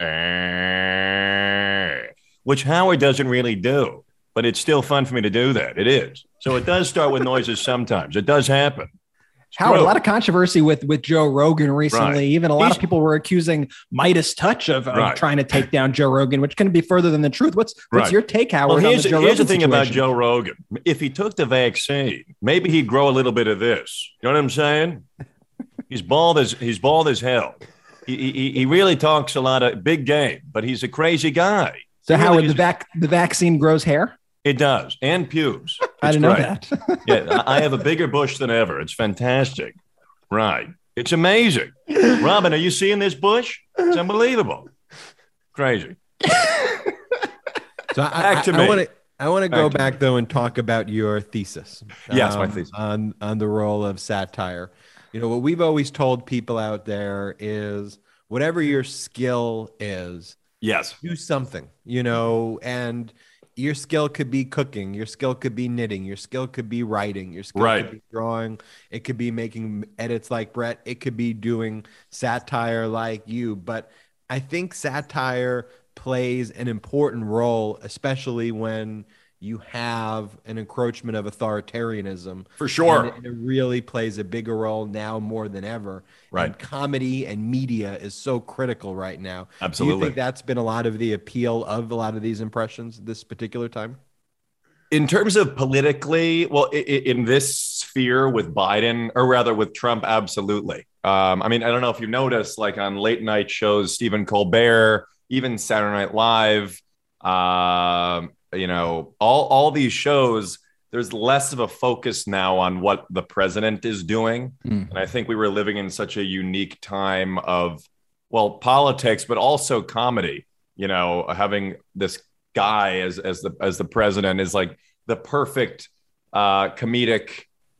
"Eh," which Howard doesn't really do. But it's still fun for me to do that. It is. So it does start with noises sometimes. It does happen. It's Howard, a true. lot of controversy with with Joe Rogan recently. Right. Even a lot He's- of people were accusing Midas Touch of, of Right. trying to take down Joe Rogan, which couldn't be further than the truth. What's what's Right. your take, Howard? Well, on here's, the Joe here's the Rogan thing about situation? Joe Rogan. If he took the vaccine, maybe he'd grow a little bit of this. You know what I'm saying? He's bald as he's bald as hell. He, he, he really talks a lot of big game, but he's a crazy guy. So He really Howard, the is- vac the vaccine grows hair? It does, and pubes. I It's didn't know great. that. Yeah, I I have a bigger bush than ever. It's fantastic. Right. It's amazing. Robin, are you seeing this bush? It's unbelievable. Crazy. So I, Back to I, me. want to I want to go Back to back though and talk about your thesis. Yes, my um, thesis. on on the role of satire. You know what we've always told people out there is whatever your skill is, Yes. do something. You know, and your skill could be cooking, your skill could be knitting, your skill could be writing, your skill Right. could be drawing, it could be making edits like Brett, it could be doing satire like you. But I think satire plays an important role, especially when you have an encroachment of authoritarianism. For sure. And it, it really plays a bigger role now more than ever. Right. And comedy and media is so critical right now. Absolutely. Do you think that's been a lot of the appeal of a lot of these impressions this particular time? In terms of politically, well, i- i- in this sphere with Biden, or rather with Trump, absolutely. Um, I mean, I don't know if you noticed, like on late night shows, Stephen Colbert, even Saturday Night Live, um, you know, all, all these shows, there's less of a focus now on what the president is doing. Mm. And I think we were living in such a unique time of, well, politics, but also comedy, you know, having this guy as as the as the president is like the perfect uh comedic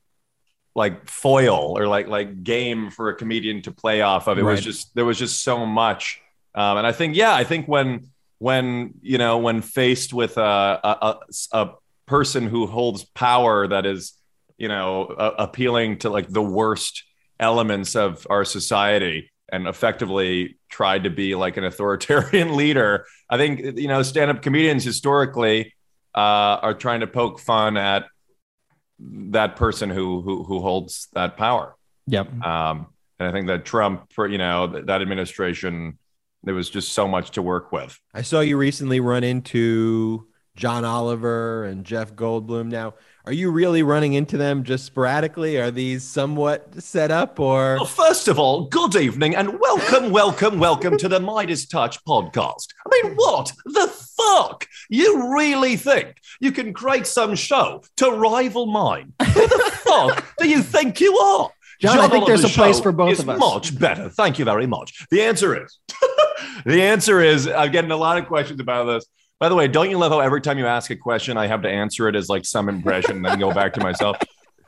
like foil or like like game for a comedian to play off of. It right. was just there was just so much um and I think yeah I think when when you know when faced with a a, a person who holds power that is you know uh, appealing to like the worst elements of our society and effectively tried to be like an authoritarian leader. I think, you know, stand-up comedians historically uh, are trying to poke fun at that person who who, who holds that power. Yep. Um, and I think that Trump, you know, that, that administration, there was just so much to work with. I saw you recently run into John Oliver and Jeff Goldblum. Now, are you really running into them just sporadically? Are these somewhat set up or? Well, first of all, good evening and welcome, welcome, welcome to the Midas Touch podcast. I mean, what the fuck? You really think you can create some show to rival mine? Who the fuck do you think you are? John, John I think there's a place for both of us. Much better. Thank you very much. The answer is, the answer is, I'm getting a lot of questions about this. By the way, don't you love how every time you ask a question, I have to answer it as like some impression and then go back to myself?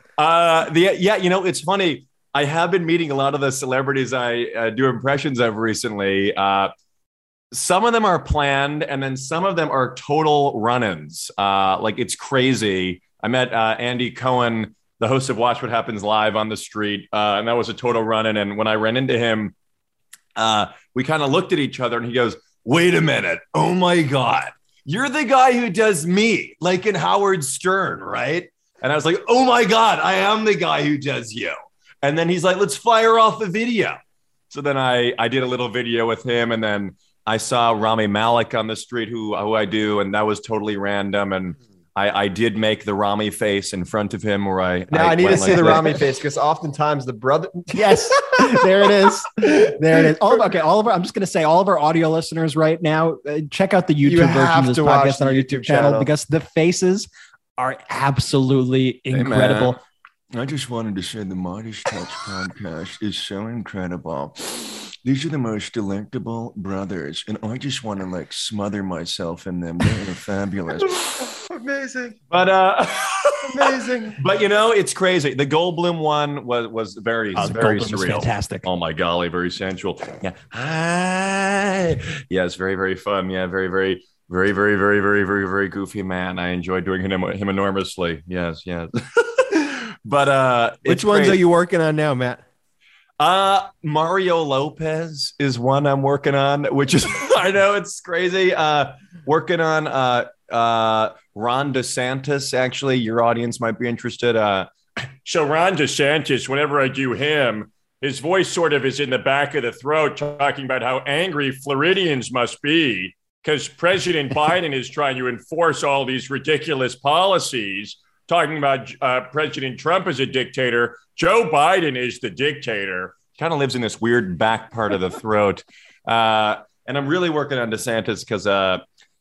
Uh, the yeah, you know, it's funny. I have been meeting a lot of the celebrities I uh, do impressions of recently. Uh, some of them are planned, and then some of them are total run-ins. Uh, like it's crazy. I met uh, Andy Cohen, the host of Watch What Happens Live, on the street, uh, and that was a total run-in. And when I ran into him, uh, we kind of looked at each other, and he goes, "Wait a minute! Oh my God! You're the guy who does me, like in Howard Stern, right?" And I was like, "Oh my God, I am the guy who does you." And then he's like, "Let's fire off a video." So then I, I did a little video with him, and then I saw Rami Malek on the street, who, who I do, and that was totally random. And I, I did make the Rami face in front of him where I. Now I, I need to like see the this. Rami face because oftentimes the brother. Yes, there it is. There it is. All of, okay, all of our, I'm just going to say, all of our audio listeners right now, uh, check out the YouTube You version have of this to watch podcast on our the YouTube YouTube channel, channel. because the faces are absolutely incredible. man. I just wanted to say the Midas Touch podcast is so incredible. These are the most delectable brothers, and I just want to like smother myself in them. They're fabulous. Amazing. But uh, Amazing. But you know, it's crazy. The Goldblum one was was very Oh, the very Goldblum was surreal. fantastic. Oh my golly, very sensual. Yeah. Hi. Yes, very very fun. Yeah, very very very very very very very very goofy man. I enjoy doing him him enormously. Yes, yes. But uh, Which it's ones great. are you working on now, Matt? Uh, Mario Lopez is one I'm working on, which is, I know it's crazy. Uh, working on uh, uh, Ron DeSantis. Actually, your audience might be interested. Uh, So Ron DeSantis, whenever I do him, his voice sort of is in the back of the throat talking about how angry Floridians must be because President Biden is trying to enforce all these ridiculous policies, talking about uh, President Trump as a dictator. Joe Biden is the dictator. kind of lives in this weird back part of the throat. Uh, and I'm really working on DeSantis because uh,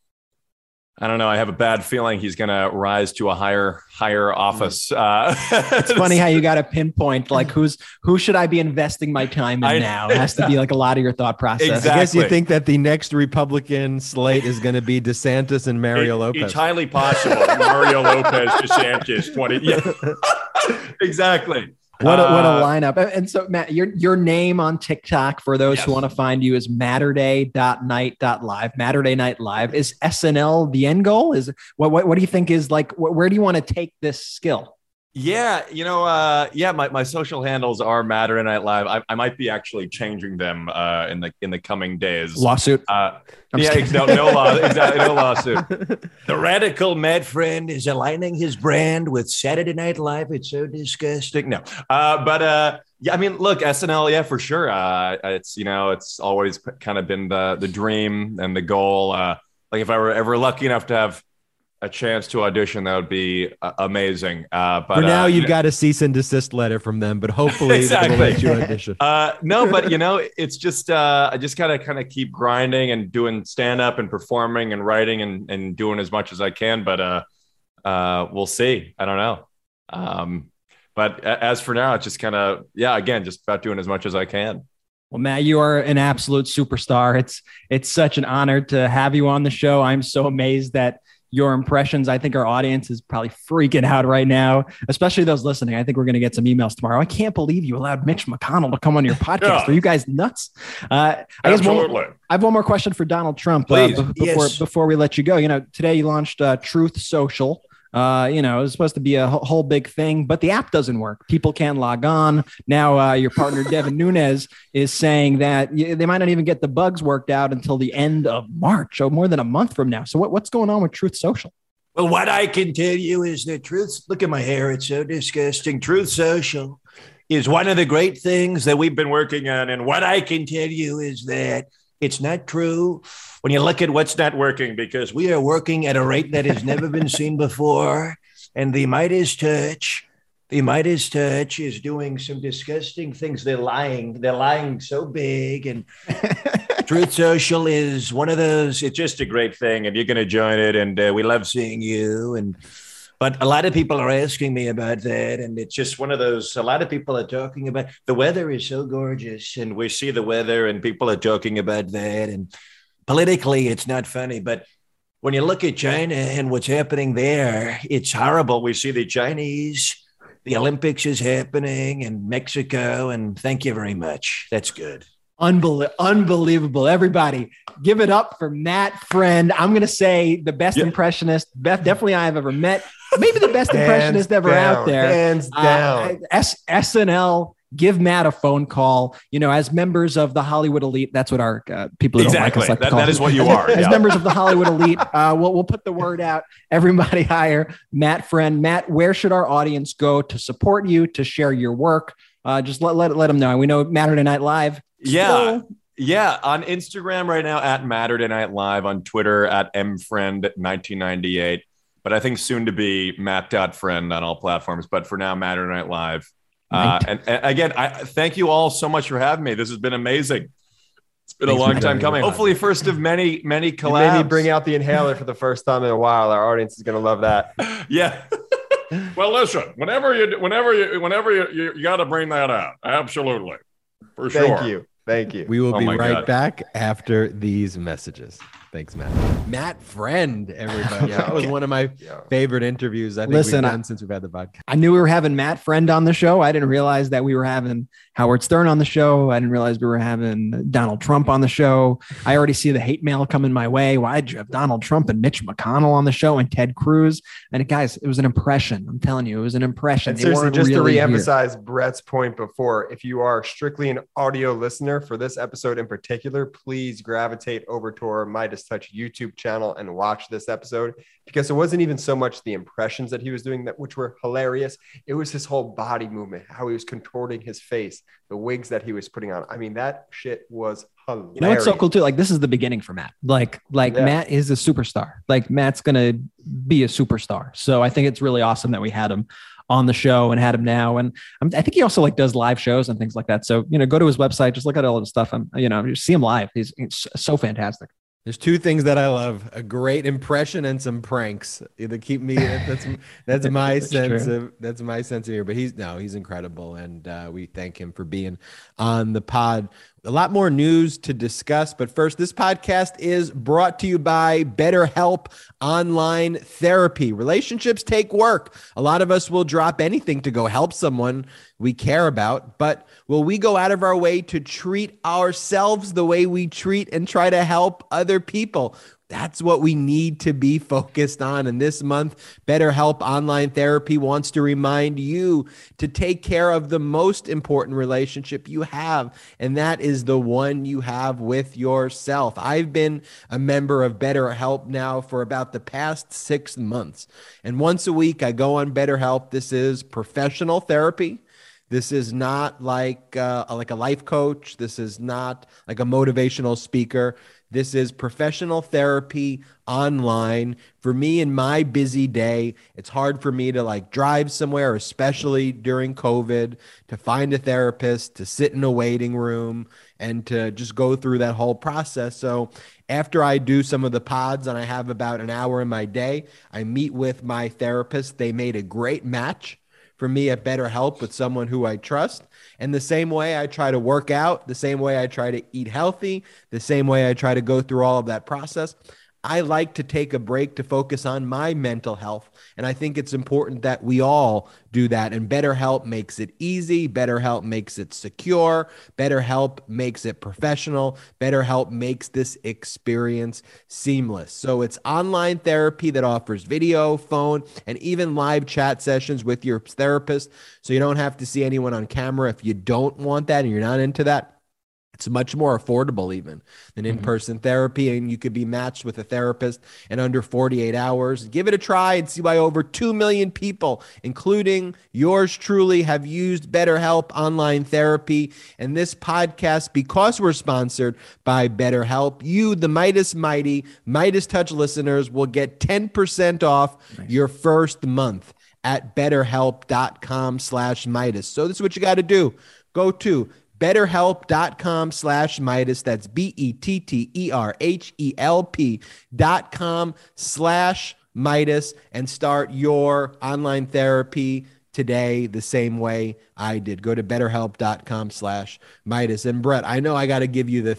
I don't know. I have a bad feeling he's going to rise to a higher, higher office. Uh, It's funny how you got to pinpoint like who's who should I be investing my time in I- now? It has to be like a lot of your thought process. Exactly. I guess you think that the next Republican slate is going to be DeSantis and Mario It- Lopez. It's highly possible. Mario Lopez, DeSantis, twenty. Yeah. Exactly. What a, what a Uh, lineup. And and so, Matt, your your name on TikTok for those who Yes. want to find you is matterday dot night dot live. Matterday Night Live. Is S N L the end goal? Is what what, what do you think is like? Wh- where do you want to take this skill? Yeah, you know, uh, yeah, my, my social handles are Matter Night Live. I, I might be actually changing them uh, in the in the coming days. Lawsuit. Uh, yeah, ex- no, no law, exactly, no lawsuit. The radical Matt Friend is aligning his brand with Saturday Night Live. It's so disgusting. No, uh, but uh, yeah, I mean, look, S N L, yeah, for sure. Uh, it's you know, it's always kind of been the the dream and the goal. Uh, like if I were ever lucky enough to have a chance to audition, that would be uh, amazing. Uh, but for now, uh, you've got a cease and desist letter from them, but hopefully exactly. they'll let you audition. Uh, no, but you know, it's just uh, I just gotta kind of keep grinding and doing stand up and performing and writing and and doing as much as I can. But uh, uh, we'll see. I don't know. Um, but as for now, it's just kind of yeah. Again, just about doing as much as I can. Well, Matt, you are an absolute superstar. It's it's such an honor to have you on the show. I'm so amazed that your impressions. I think our audience is probably freaking out right now, especially those listening. I think we're going to get some emails tomorrow. I can't believe you allowed Mitch McConnell to come on your podcast. Yeah. Are you guys nuts? Uh, I guess one, Absolutely. I have one more question for Donald Trump uh, Please. b- before Yes. before we let you go. You know, today you launched uh, Truth Social. Uh, you know, it was supposed to be a wh- whole big thing, but the app doesn't work. People can't log on. Now, uh, your partner, Devin Nunes, is saying that y- they might not even get the bugs worked out until the end of March, so more than a month from now. So what, what's going on with Truth Social? Well, what I can tell you is that Truth, look at my hair. It's so disgusting. Truth Social is one of the great things that we've been working on. And what I can tell you is that it's not true when you look at what's not working, because we are working at a rate that has never been seen before. And the Midas Touch, the Midas Touch is doing some disgusting things. They're lying. They're lying so big. And Truth Social is one of those, it's just a great thing, and you're going to join it, and uh, we love seeing you. And but a lot of people are asking me about that, and it's just one of those, a lot of people are talking about, the weather is so gorgeous, and we see the weather, and people are talking about that, and politically, it's not funny, but when you look at China and what's happening there, it's horrible. We see the Chinese, the Olympics is happening, and Mexico, and thank you very much. That's good. Unbel- unbelievable. Everybody, give it up for Matt Friend. I'm going to say the best Yeah. impressionist, Beth, definitely I've ever met. Maybe the best Hands impressionist ever down, out there. hands down. Uh, S- SNL, give Matt a phone call. You know, as members of the Hollywood elite, that's what our uh, people who don't like Exactly. us like to That- call that us. is what you As- are, As yeah. members of the Hollywood elite, uh, we'll, we'll put the word out. Everybody hire Matt Friend. Matt, where should our audience go to support you, to share your work? Uh, just let, let, let them know. We know Saturday Night Live. Yeah. Still- Yeah, on Instagram right now at Matterday Night Live, on Twitter at mfriend nineteen ninety-eight, but I think soon to be matt.friend on all platforms. But for now, Matterday Night Live. Uh, and, and again, I thank you all so much for having me. This has been amazing. It's been Thanks a for long time having coming. me. Hopefully, first of many, many You collabs. made me bring out the inhaler for the first time in a while. Our audience is going to love that. Yeah. Well, listen, whenever you, whenever you, whenever you, you, you got to bring that out. Absolutely. For sure. Thank you. Thank you. We will Oh be my right God. back after these messages. Thanks, Matt. Matt Friend, everybody. Yeah. That was one of my Yeah. favorite interviews I think Listen, we've I- done since we've had the podcast. I knew we were having Matt Friend on the show. I didn't realize that we were having Howard Stern on the show. I didn't realize we were having Donald Trump on the show. I already see the hate mail coming my way. Why'd you have Donald Trump and Mitch McConnell on the show and Ted Cruz? And guys, it was an impression. I'm telling you, it was an impression. And They seriously, weren't just really to here. reemphasize Brett's point before, if you are strictly an audio listener for this episode in particular, please gravitate over to our Midas Touch YouTube channel and watch this episode, because it wasn't even so much the impressions that he was doing, that which were hilarious. It was his whole body movement, how he was contorting his face, the wigs that he was putting on. I mean, that shit was hilarious. You know what's so cool too? Like, this is the beginning for Matt. Like, like Yeah. Matt is a superstar. Like, Matt's gonna be a superstar. So I think it's really awesome that we had him on the show and had him now. And I'm, I think he also like does live shows and things like that. So, you know, go to his website, just look at all the stuff. I'm, you know, just see him live. He's, he's so fantastic. There's two things that I love: a great impression and some pranks. Either keep me. That's that's my That's sense true. of that's my sense of here. But he's no, he's incredible, and uh, we thank him for being on the pod. A lot more news to discuss, but first, this podcast is brought to you by BetterHelp Online Therapy. Relationships take work. A lot of us will drop anything to go help someone we care about, but will we go out of our way to treat ourselves the way we treat and try to help other people? That's what we need to be focused on. And this month, BetterHelp Online Therapy wants to remind you to take care of the most important relationship you have, and that is the one you have with yourself. I've been a member of BetterHelp now for about the past six months. And once a week, I go on BetterHelp. This is professional therapy. This is not like uh, like a life coach. This is not like a motivational speaker. This is professional therapy online. For me in my busy day, it's hard for me to like drive somewhere, especially during COVID, to find a therapist, to sit in a waiting room, and to just go through that whole process. So after I do some of the pods and I have about an hour in my day, I meet with my therapist. They made a great match for me at BetterHelp with someone who I trust. And the same way I try to work out, the same way I try to eat healthy, the same way I try to go through all of that process, I like to take a break to focus on my mental health. And I think it's important that we all do that. And BetterHelp makes it easy. BetterHelp makes it secure. BetterHelp makes it professional. BetterHelp makes this experience seamless. So it's online therapy that offers video, phone, and even live chat sessions with your therapist. So you don't have to see anyone on camera if you don't want that and you're not into that. It's much more affordable even than in-person mm-hmm. therapy, and you could be matched with a therapist in under forty-eight hours. Give it a try and see why over two million people, including yours truly, have used BetterHelp Online Therapy. And this podcast, because we're sponsored by BetterHelp, you, the Midas Mighty, Midas Touch listeners, will get ten percent off nice. Your first month at betterhelp.com slash Midas. So this is what you got to do. Go to BetterHelp.com slash Midas. That's B-E-T-T-E-R-H-E-L-P dot com slash Midas and start your online therapy today the same way I did. Go to BetterHelp.com slash Midas. And Brett, I know I got to give you the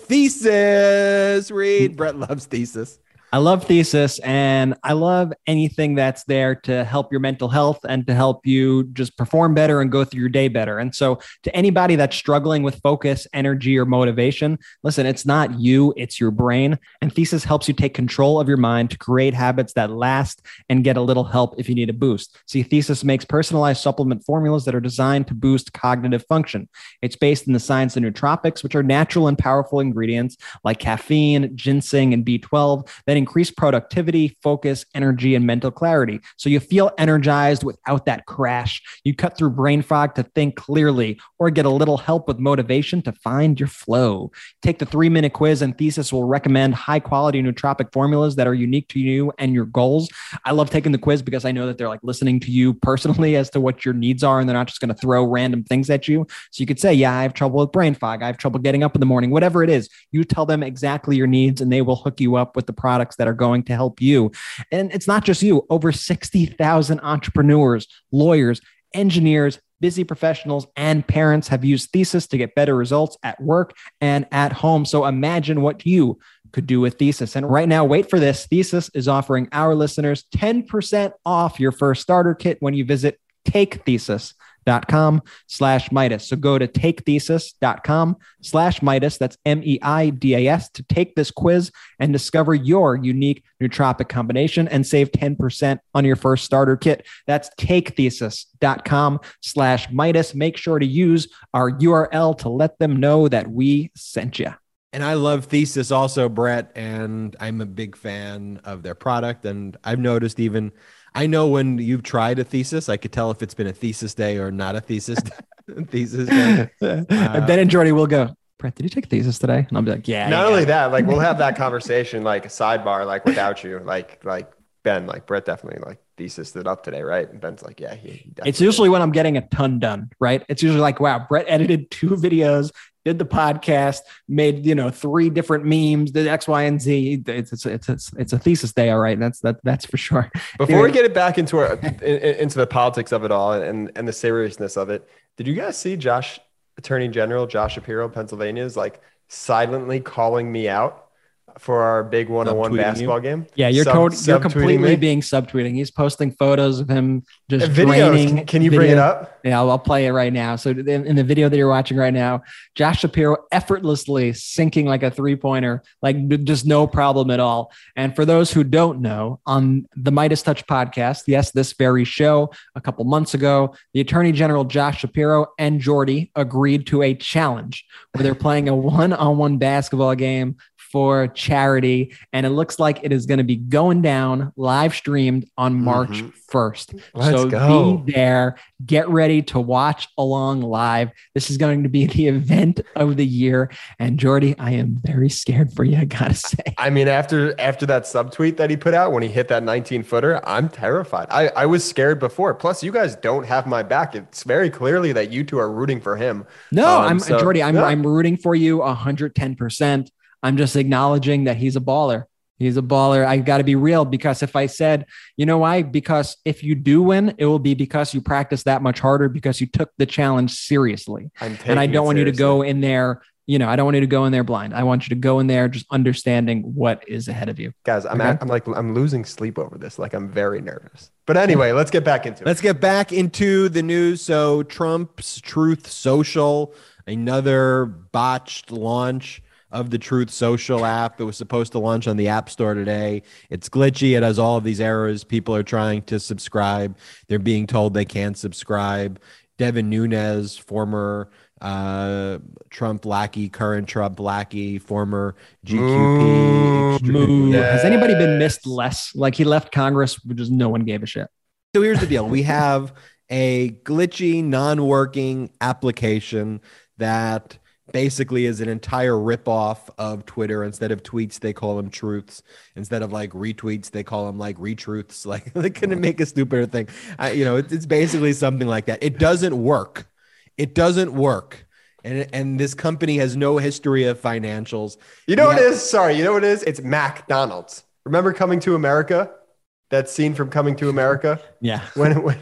thesis read. Brett loves thesis. I love thesis, and I love anything that's there to help your mental health and to help you just perform better and go through your day better. And so to anybody that's struggling with focus, energy, or motivation, listen, it's not you, it's your brain. And thesis helps you take control of your mind to create habits that last and get a little help if you need a boost. See, thesis makes personalized supplement formulas that are designed to boost cognitive function. It's based in the science of nootropics, which are natural and powerful ingredients like caffeine, ginseng, and B twelve that increase productivity, focus, energy, and mental clarity. So you feel energized without that crash. You cut through brain fog to think clearly or get a little help with motivation to find your flow. Take the three-minute quiz and Thesis will recommend high-quality nootropic formulas that are unique to you and your goals. I love taking the quiz because I know that they're like listening to you personally as to what your needs are, and they're not just going to throw random things at you. So you could say, yeah, I have trouble with brain fog. I have trouble getting up in the morning, whatever it is. You tell them exactly your needs and they will hook you up with the products that are going to help you. And it's not just you. Over sixty thousand entrepreneurs, lawyers, engineers, busy professionals, and parents have used Thesis to get better results at work and at home. So imagine what you could do with Thesis. And right now, wait for this. Thesis is offering our listeners ten percent off your first starter kit when you visit takethesis.com slash Midas. So go to takethesis.com slash Midas. That's M E I D A S to take this quiz and discover your unique nootropic combination and save ten percent on your first starter kit. That's takethesis.com slash Midas. Make sure to use our U R L to let them know that we sent you. And I love Thesis also, Brett, and I'm a big fan of their product. And I've noticed even, I know when you've tried a thesis, I could tell if it's been a thesis day or not a thesis thesis day. Uh, Ben and Jordy will go, Brett, did you take a thesis today? And I'll be like, yeah. Not yeah. only that, like we'll have that conversation, like a sidebar, like without you, like, like Ben, like Brett definitely like thesis it up today, right? And Ben's like, yeah, he, he definitely It's usually did. When I'm getting a ton done, right? It's usually like, wow, Brett edited two videos, did the podcast, made, you know, three different memes, did X, Y, and Z. It's it's it's it's, it's a thesis day, all right. That's that that's for sure. Before anyway. we get it back into our in, into the politics of it all and and the seriousness of it, did you guys see Josh, Attorney General Josh Shapiro, Pennsylvania, is like silently calling me out for our big one-on-one Subtweeting basketball you? game. Yeah, you're Sub- totally you're subtweeting completely me? being subtweeting. He's posting photos of him just Videos. draining. Can, can you bring it video- up? Yeah, I'll, I'll play it right now. So in, in the video that you're watching right now, Josh Shapiro effortlessly sinking like a three-pointer, like d- just no problem at all. And for those who don't know, on the Midas Touch podcast, yes, this very show, a couple months ago, the Attorney General Josh Shapiro and Jordy agreed to a challenge where they're playing a one-on-one basketball game for charity, and it looks like it is going to be going down live streamed on March Mhm. first. Let's so go. be there, get ready to watch along live. This is going to be the event of the year, and Jordy, I am very scared for you, I gotta say. I mean, after after that subtweet that he put out when he hit that nineteen footer, I'm terrified. I, I was scared before. Plus, you guys don't have my back. It's very clearly that you two are rooting for him. No, Um, I'm so- Jordy, I'm Yeah. I'm rooting for you one hundred ten percent. I'm just acknowledging that he's a baller. He's a baller. I got to be real, because if I said, you know why? Because if you do win, it will be because you practice that much harder, because you took the challenge seriously. I'm And I taking don't it want you to seriously. go in there, you know, I don't want you to go in there blind. I want you to go in there just understanding what is ahead of you. Guys, I'm Okay. at, I'm like I'm losing sleep over this. Like I'm very nervous. But anyway, let's get back into it. Let's get back into the news. So Trump's Truth Social, another botched launch of the Truth Social app. It was supposed to launch on the App Store today. It's glitchy. It has all of these errors. People are trying to subscribe. They're being told they can't subscribe. Devin Nunes, former uh, Trump lackey, current Trump lackey, former G Q P. Moo. extre- Moo. Yeah. Has anybody been missed less? Like he left Congress, just no one gave a shit. So here's the deal. We have a glitchy, non-working application that basically is an entire ripoff of Twitter. Instead of tweets, they call them truths. Instead of like retweets, they call them like retruths. Like they couldn't make a stupider thing. I, you know, it's, it's basically something like that. It doesn't work. It doesn't work. And, and this company has no history of financials. You know what Yeah. it is? Sorry, you know what it is? It's McDonald's. Remember Coming to America? That scene from Coming to America? Yeah. When, when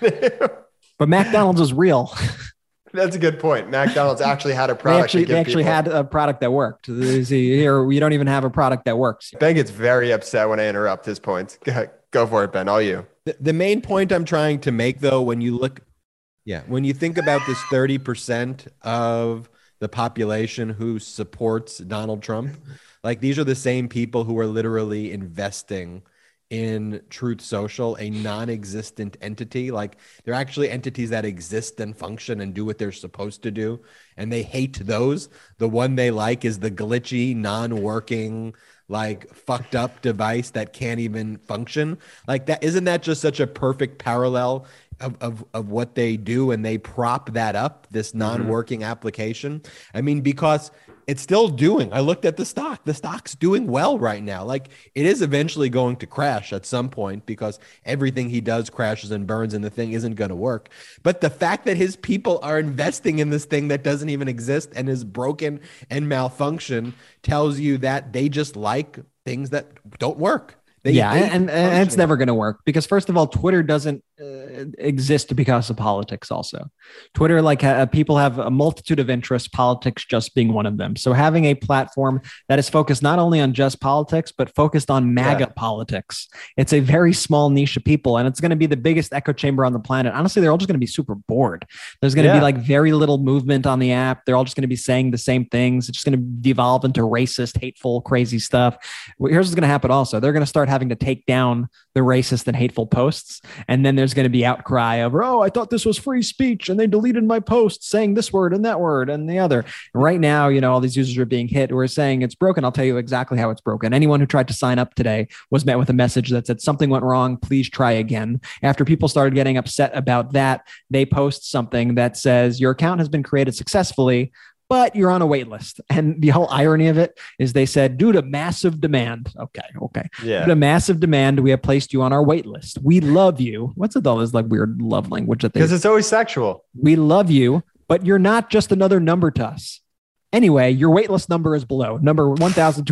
But McDonald's is real. That's a good point. McDonald's actually had a They product. actually, to give they actually people. had a product that worked. See, here, we don't even have a product that works. Ben gets very upset when I interrupt his points. Go, go for it, Ben. All you. The, the main point I'm trying to make, though, when you look, yeah, when you think about this thirty percent of the population who supports Donald Trump, like these are the same people who are literally investing in Truth Social, a non-existent entity. Like they're actually entities that exist and function and do what they're supposed to do. And they hate those. The one they like is the glitchy, non-working, like fucked up device that can't even function. Like that, isn't that just such a perfect parallel of, of, of what they do? And they prop that up, this non-working mm-hmm. application. I mean, because it's still doing, I looked at the stock, the stock's doing well right now. Like it is eventually going to crash at some point because everything he does crashes and burns and the thing isn't going to work. But the fact that his people are investing in this thing that doesn't even exist and is broken and malfunction tells you that they just like things that don't work. They yeah, hate and, and it's functioning. never going to work because, first of all, Twitter doesn't uh, exist because of politics. Also, Twitter, like uh, people have a multitude of interests, politics just being one of them. So having a platform that is focused not only on just politics, but focused on MAGA Yeah. politics, it's a very small niche of people, and it's going to be the biggest echo chamber on the planet. Honestly, they're all just going to be super bored. There's going to Yeah. be like very little movement on the app. They're all just going to be saying the same things. It's just going to devolve into racist, hateful, crazy stuff. Well, here's what's going to happen. Also, they're going to start having to take down the racist and hateful posts. And then there's going to be outcry over, oh, I thought this was free speech and they deleted my post saying this word and that word and the other. And right now, you know, all these users are being hit. We're saying it's broken. I'll tell you exactly how it's broken. Anyone who tried to sign up today was met with a message that said something went wrong. Please try again. After people started getting upset about that, they post something that says your account has been created successfully, but you're on a wait list. And the whole irony of it is they said, due to massive demand. Okay. Okay. Yeah. Due to massive demand, we have placed you on our wait list. We love you. What's it all this like weird love language that they, Because it's always sexual. we love you, but you're not just another number to us. Anyway, your wait list number is below number one thousand.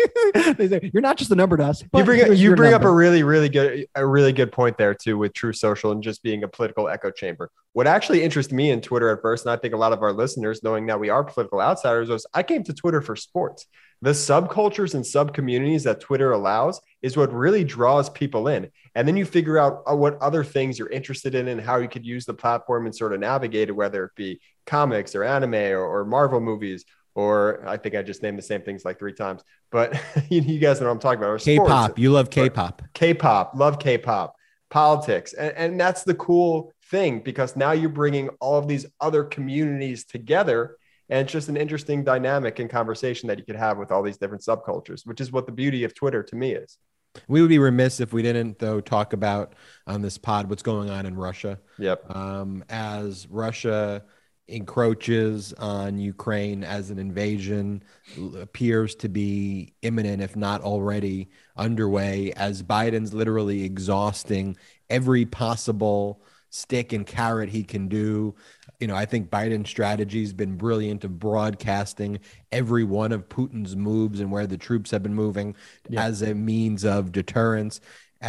They say, you're not just a number to us. You but bring up, here's you your bring up a number." really, really good, a really good point there too with True Social and just being a political echo chamber. What actually interested me in Twitter at first, and I think a lot of our listeners, knowing that we are political outsiders, was I came to Twitter for sports. The subcultures and subcommunities that Twitter allows is what really draws people in. And then you figure out what other things you're interested in and how you could use the platform and sort of navigate it, whether it be comics or anime or, or Marvel movies, or I think I just named the same things like three times, but you guys know what I'm talking about. Or K-pop. Sports. You love K-pop. K-pop. Love K-pop. Politics. And, and that's the cool thing, because now you're bringing all of these other communities together. And it's just an interesting dynamic and conversation that you could have with all these different subcultures, which is what the beauty of Twitter to me is. We would be remiss if we didn't, though, talk about on this pod what's going on in Russia. Yep. Um, as Russia encroaches on Ukraine, as an invasion appears to be imminent, if not already underway, as Biden's literally exhausting every possible stick and carrot he can do. You know, I think Biden's strategy has been brilliant of broadcasting every one of Putin's moves and where the troops have been moving yeah. as a means of deterrence,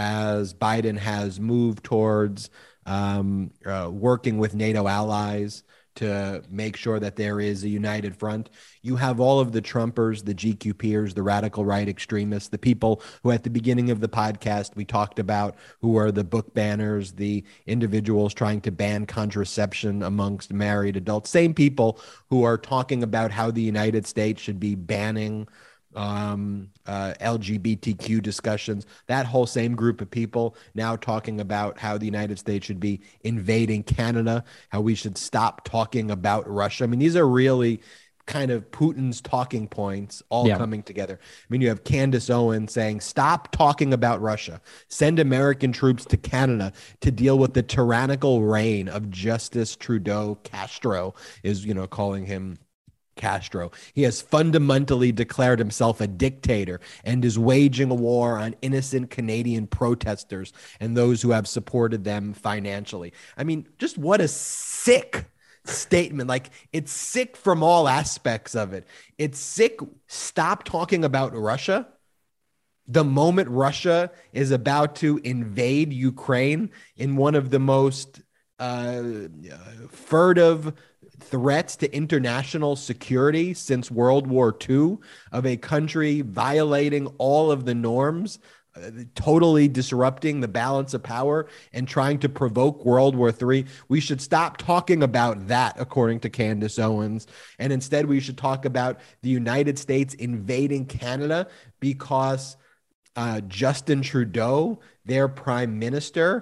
as Biden has moved towards um, uh, working with NATO allies to make sure that there is a united front. You have all of the Trumpers, the G Q Pers, the radical right extremists, the people who at the beginning of the podcast we talked about, who are the book banners, the individuals trying to ban contraception amongst married adults, same people who are talking about how the United States should be banning um, uh, L G B T Q discussions. That whole same group of people now talking about how the United States should be invading Canada, how we should stop talking about Russia. I mean, these are really kind of Putin's talking points all yeah. coming together. I mean, you have Candace Owens saying, stop talking about Russia, send American troops to Canada to deal with the tyrannical reign of Justice Trudeau. Castro is, you know, calling him Castro. He has fundamentally declared himself a dictator and is waging a war on innocent Canadian protesters and those who have supported them financially. I mean, just what a sick statement. Like, it's sick from all aspects of it. It's sick. Stop talking about Russia. The moment Russia is about to invade Ukraine in one of the most uh, furtive threats to international security since World War Two, of a country violating all of the norms, uh, totally disrupting the balance of power and trying to provoke World War Three. We should stop talking about that, according to Candace Owens. And instead, we should talk about the United States invading Canada because uh, Justin Trudeau, their prime minister,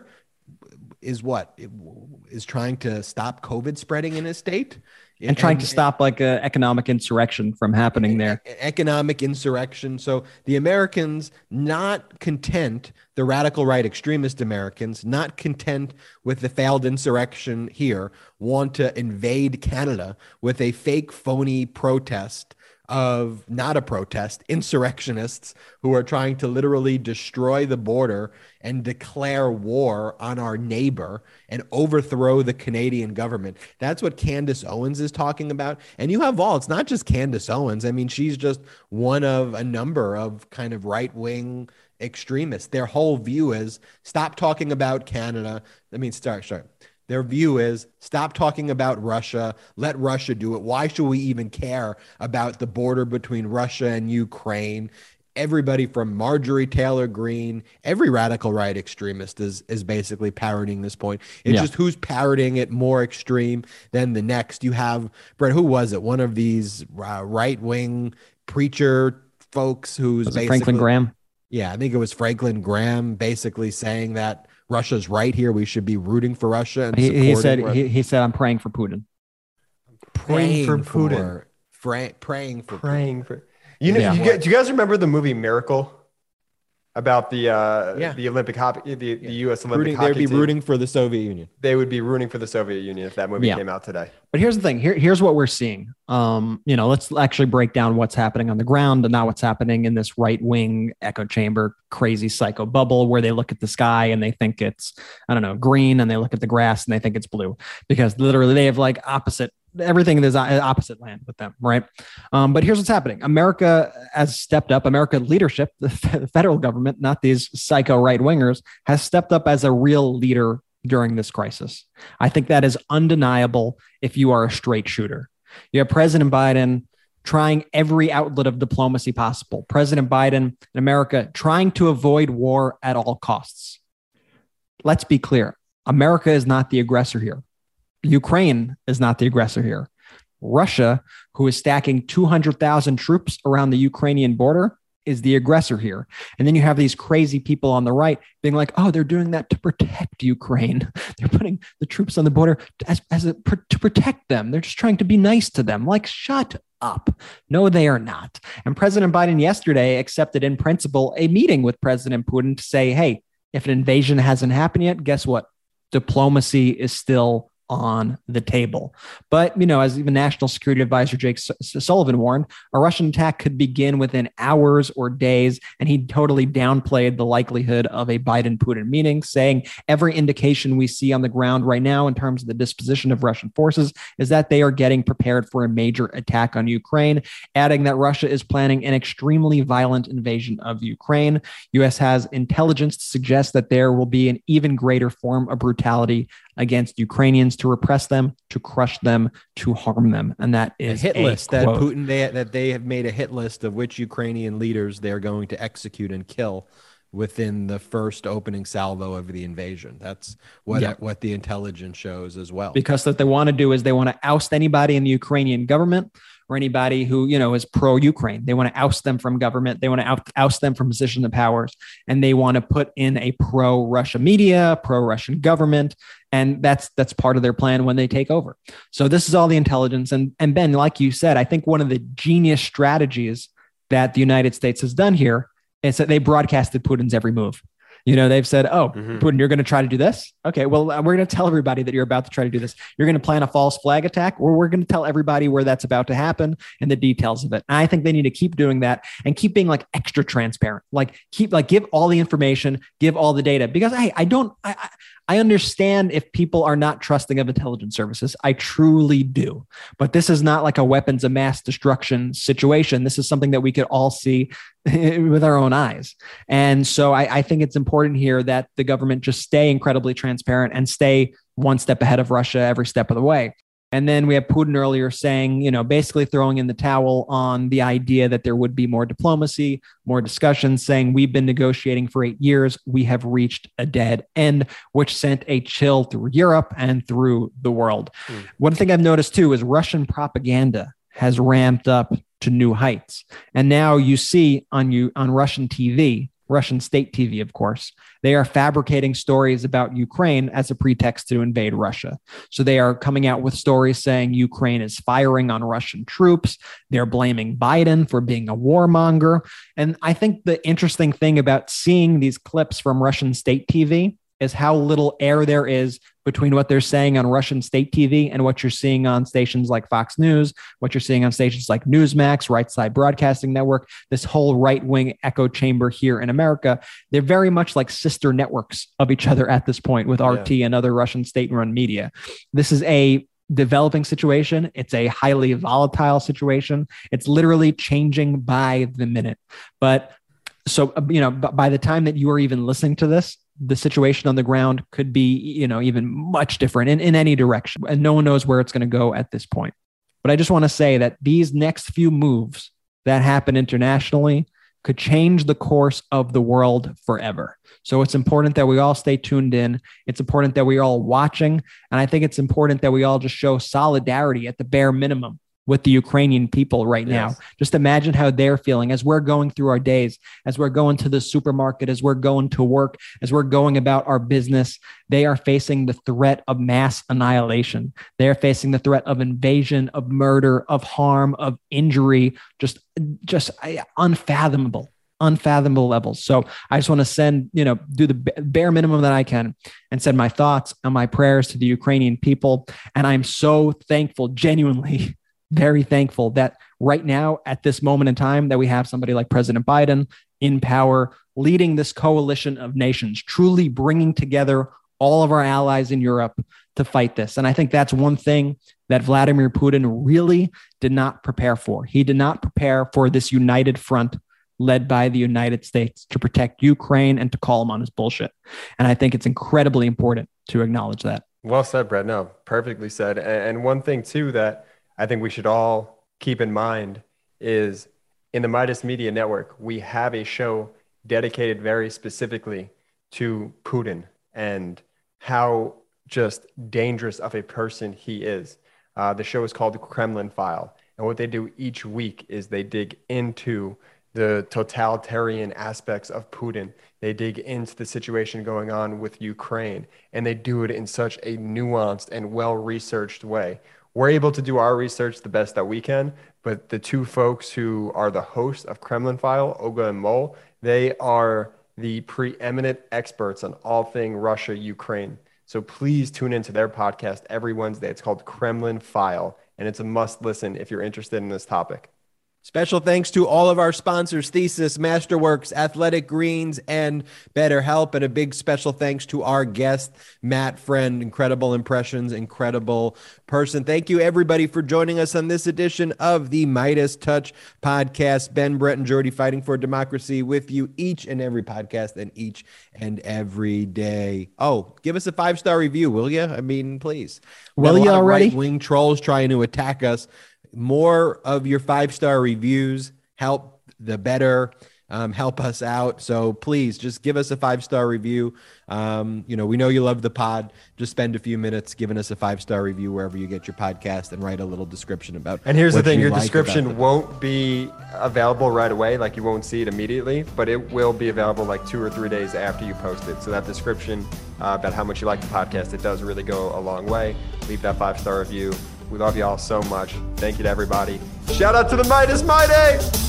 is what is trying to stop COVID spreading in his state and, and trying to stop like a economic insurrection from happening there. Economic insurrection. So the Americans, not content, the radical right extremist Americans, not content with the failed insurrection here, want to invade Canada with a fake, phony protest of not a protest, insurrectionists who are trying to literally destroy the border and declare war on our neighbor and overthrow the Canadian government. That's what Candace Owens is talking about. And you have all, it's not just Candace Owens. I mean, she's just one of a number of kind of right-wing extremists. Their whole view is stop talking about Canada. I mean, start, start. Their view is stop talking about Russia. Let Russia do it. Why should we even care about the border between Russia and Ukraine? Everybody from Marjorie Taylor Greene, every radical right extremist is is basically parroting this point. It's yeah. just who's parroting it more extreme than the next. You have, Brett, who was it? One of these uh, right-wing preacher folks who's was basically Franklin Graham. Yeah, I think it was Franklin Graham basically saying that Russia's right here. We should be rooting for Russia. And he, he said, he, he said, I'm praying for Putin. Praying, praying for, for Putin. Fra- praying for praying Putin. for. You know, yeah. you guys, do you guys remember the movie Miracle about the uh, yeah. the Olympic hockey, the, the U S Olympic rooting, hockey they'd be team? rooting for the Soviet Union. They would be rooting for the Soviet Union if that movie yeah. came out today. But here's the thing. Here, here's what we're seeing. Um, you know, let's actually break down what's happening on the ground and not what's happening in this right-wing echo chamber, crazy psycho bubble where they look at the sky and they think it's, I don't know, green, and they look at the grass and they think it's blue, because literally they have like opposite, everything is opposite land with them. Right. Um, but here's what's happening. America has stepped up. America leadership, the federal government, not these psycho right-wingers, has stepped up as a real leader during this crisis. I think that is undeniable if you are a straight shooter. You have President Biden trying every outlet of diplomacy possible. President Biden and America trying to avoid war at all costs. Let's be clear. America is not the aggressor here. Ukraine is not the aggressor here. Russia, who is stacking two hundred thousand troops around the Ukrainian border, is the aggressor here. And then you have these crazy people on the right being like, oh, they're doing that to protect Ukraine. They're putting the troops on the border as, as a, to protect them. They're just trying to be nice to them. Like, shut up. No, they are not. And President Biden yesterday accepted in principle a meeting with President Putin to say, hey, if an invasion hasn't happened yet, guess what? Diplomacy is still on the table. But, you know, as even National Security Advisor Jake S- Sullivan warned, a Russian attack could begin within hours or days, and he totally downplayed the likelihood of a Biden-Putin meeting, saying every indication we see on the ground right now in terms of the disposition of Russian forces is that they are getting prepared for a major attack on Ukraine, adding that Russia is planning an extremely violent invasion of Ukraine. U S has intelligence to suggest that there will be an even greater form of brutality against Ukrainians to repress them, to crush them, to harm them. And that is a hit a list that quote. Putin, they, that they have made a hit list of which Ukrainian leaders they're going to execute and kill within the first opening salvo of the invasion. That's what, Yeah. what the intelligence shows as well. Because what they want to do is they want to oust anybody in the Ukrainian government or anybody who, you know, is pro-Ukraine. They want to oust them from government. They want to out, oust them from position of powers. And they want to put in a pro-Russia media, pro-Russian government. And that's that's part of their plan when they take over. So this is all the intelligence. And, and Ben, like you said, I think one of the genius strategies that the United States has done here is that they broadcasted Putin's every move. You know, they've said, oh, Mhm. Putin, you're going to try to do this? Okay, well, we're going to tell everybody that you're about to try to do this. You're going to plan a false flag attack, or we're going to tell everybody where that's about to happen and the details of it. And I think they need to keep doing that and keep being like extra transparent. Like keep like give all the information, give all the data, because hey, I don't I, I I understand if people are not trusting of intelligence services. I truly do. But this is not like a weapons of mass destruction situation. This is something that we could all see with our own eyes. And so I, I think it's important here that the government just stay incredibly transparent and stay one step ahead of Russia every step of the way. And then we have Putin earlier saying, you know, basically throwing in the towel on the idea that there would be more diplomacy, more discussions, saying we've been negotiating for eight years. We have reached a dead end, which sent a chill through Europe and through the world. Mm. One thing I've noticed, too, is Russian propaganda has ramped up to new heights. And now you see on you on Russian T V, Russian state T V, of course, they are fabricating stories about Ukraine as a pretext to invade Russia. So they are coming out with stories saying Ukraine is firing on Russian troops. They're blaming Biden for being a warmonger. And I think the interesting thing about seeing these clips from Russian state T V is how little air there is between what they're saying on Russian state T V and what you're seeing on stations like Fox News, what you're seeing on stations like Newsmax, Right Side Broadcasting Network, this whole right-wing echo chamber here in America. They're very much like sister networks of each other at this point with R T yeah. and other Russian state-run media. This is a developing situation. It's a highly volatile situation. It's literally changing by the minute. But so, you know, by the time that you are even listening to this, the situation on the ground could be, you know, even much different in, in any direction. And no one knows where it's going to go at this point. But I just want to say that these next few moves that happen internationally could change the course of the world forever. So it's important that we all stay tuned in. It's important that we are all watching. And I think it's important that we all just show solidarity at the bare minimum with the Ukrainian people right now. Yes. Just imagine how they're feeling as we're going through our days, as we're going to the supermarket, as we're going to work, as we're going about our business. They are facing the threat of mass annihilation. They are facing the threat of invasion, of murder, of harm, of injury, just, just unfathomable, unfathomable levels. So I just want to send, you know, do the bare minimum that I can and send my thoughts and my prayers to the Ukrainian people. And I'm so thankful, genuinely, very thankful that right now at this moment in time that we have somebody like President Biden in power, leading this coalition of nations, truly bringing together all of our allies in Europe to fight this. And I think that's one thing that Vladimir Putin really did not prepare for. He did not prepare for this united front led by the United States to protect Ukraine and to call him on his bullshit. And I think it's incredibly important to acknowledge that. Well said, Brett. No, perfectly said. And one thing too that I think we should all keep in mind is in the Midas Media Network, we have a show dedicated very specifically to Putin and how just dangerous of a person he is. Uh, the show is called The Kremlin File. And what they do each week is they dig into the totalitarian aspects of Putin. They dig into the situation going on with Ukraine, and they do it in such a nuanced and well-researched way. We're able to do our research the best that we can, but the two folks who are the hosts of Kremlin File, Olga and Mol, they are the preeminent experts on all things Russia, Ukraine. So please tune into their podcast every Wednesday. It's called Kremlin File, and it's a must listen if you're interested in this topic. Special thanks to all of our sponsors, Thesis, Masterworks, Athletic Greens, and BetterHelp. And a big special thanks to our guest, Matt Friend. Incredible impressions, incredible person. Thank you, everybody, for joining us on this edition of the Midas Touch podcast. Ben, Brett, and Jordy fighting for democracy with you each and every podcast and each and every day. Oh, give us a five-star review, will you? I mean, please. Will you already? Right-wing trolls trying to attack us. More of your five-star reviews help the better, um, help us out. So please just give us a five-star review. Um, you know, we know you love the pod. Just spend a few minutes giving us a five-star review wherever you get your podcast and write a little description about. And here's the thing, your like description won't be available right away. Like you won't see it immediately, but it will be available like two or three days after you post it. So that description uh, about how much you like the podcast, it does really go a long way. Leave that five-star review. We love you all so much. Thank you to everybody. Shout out to the Midas Mighty!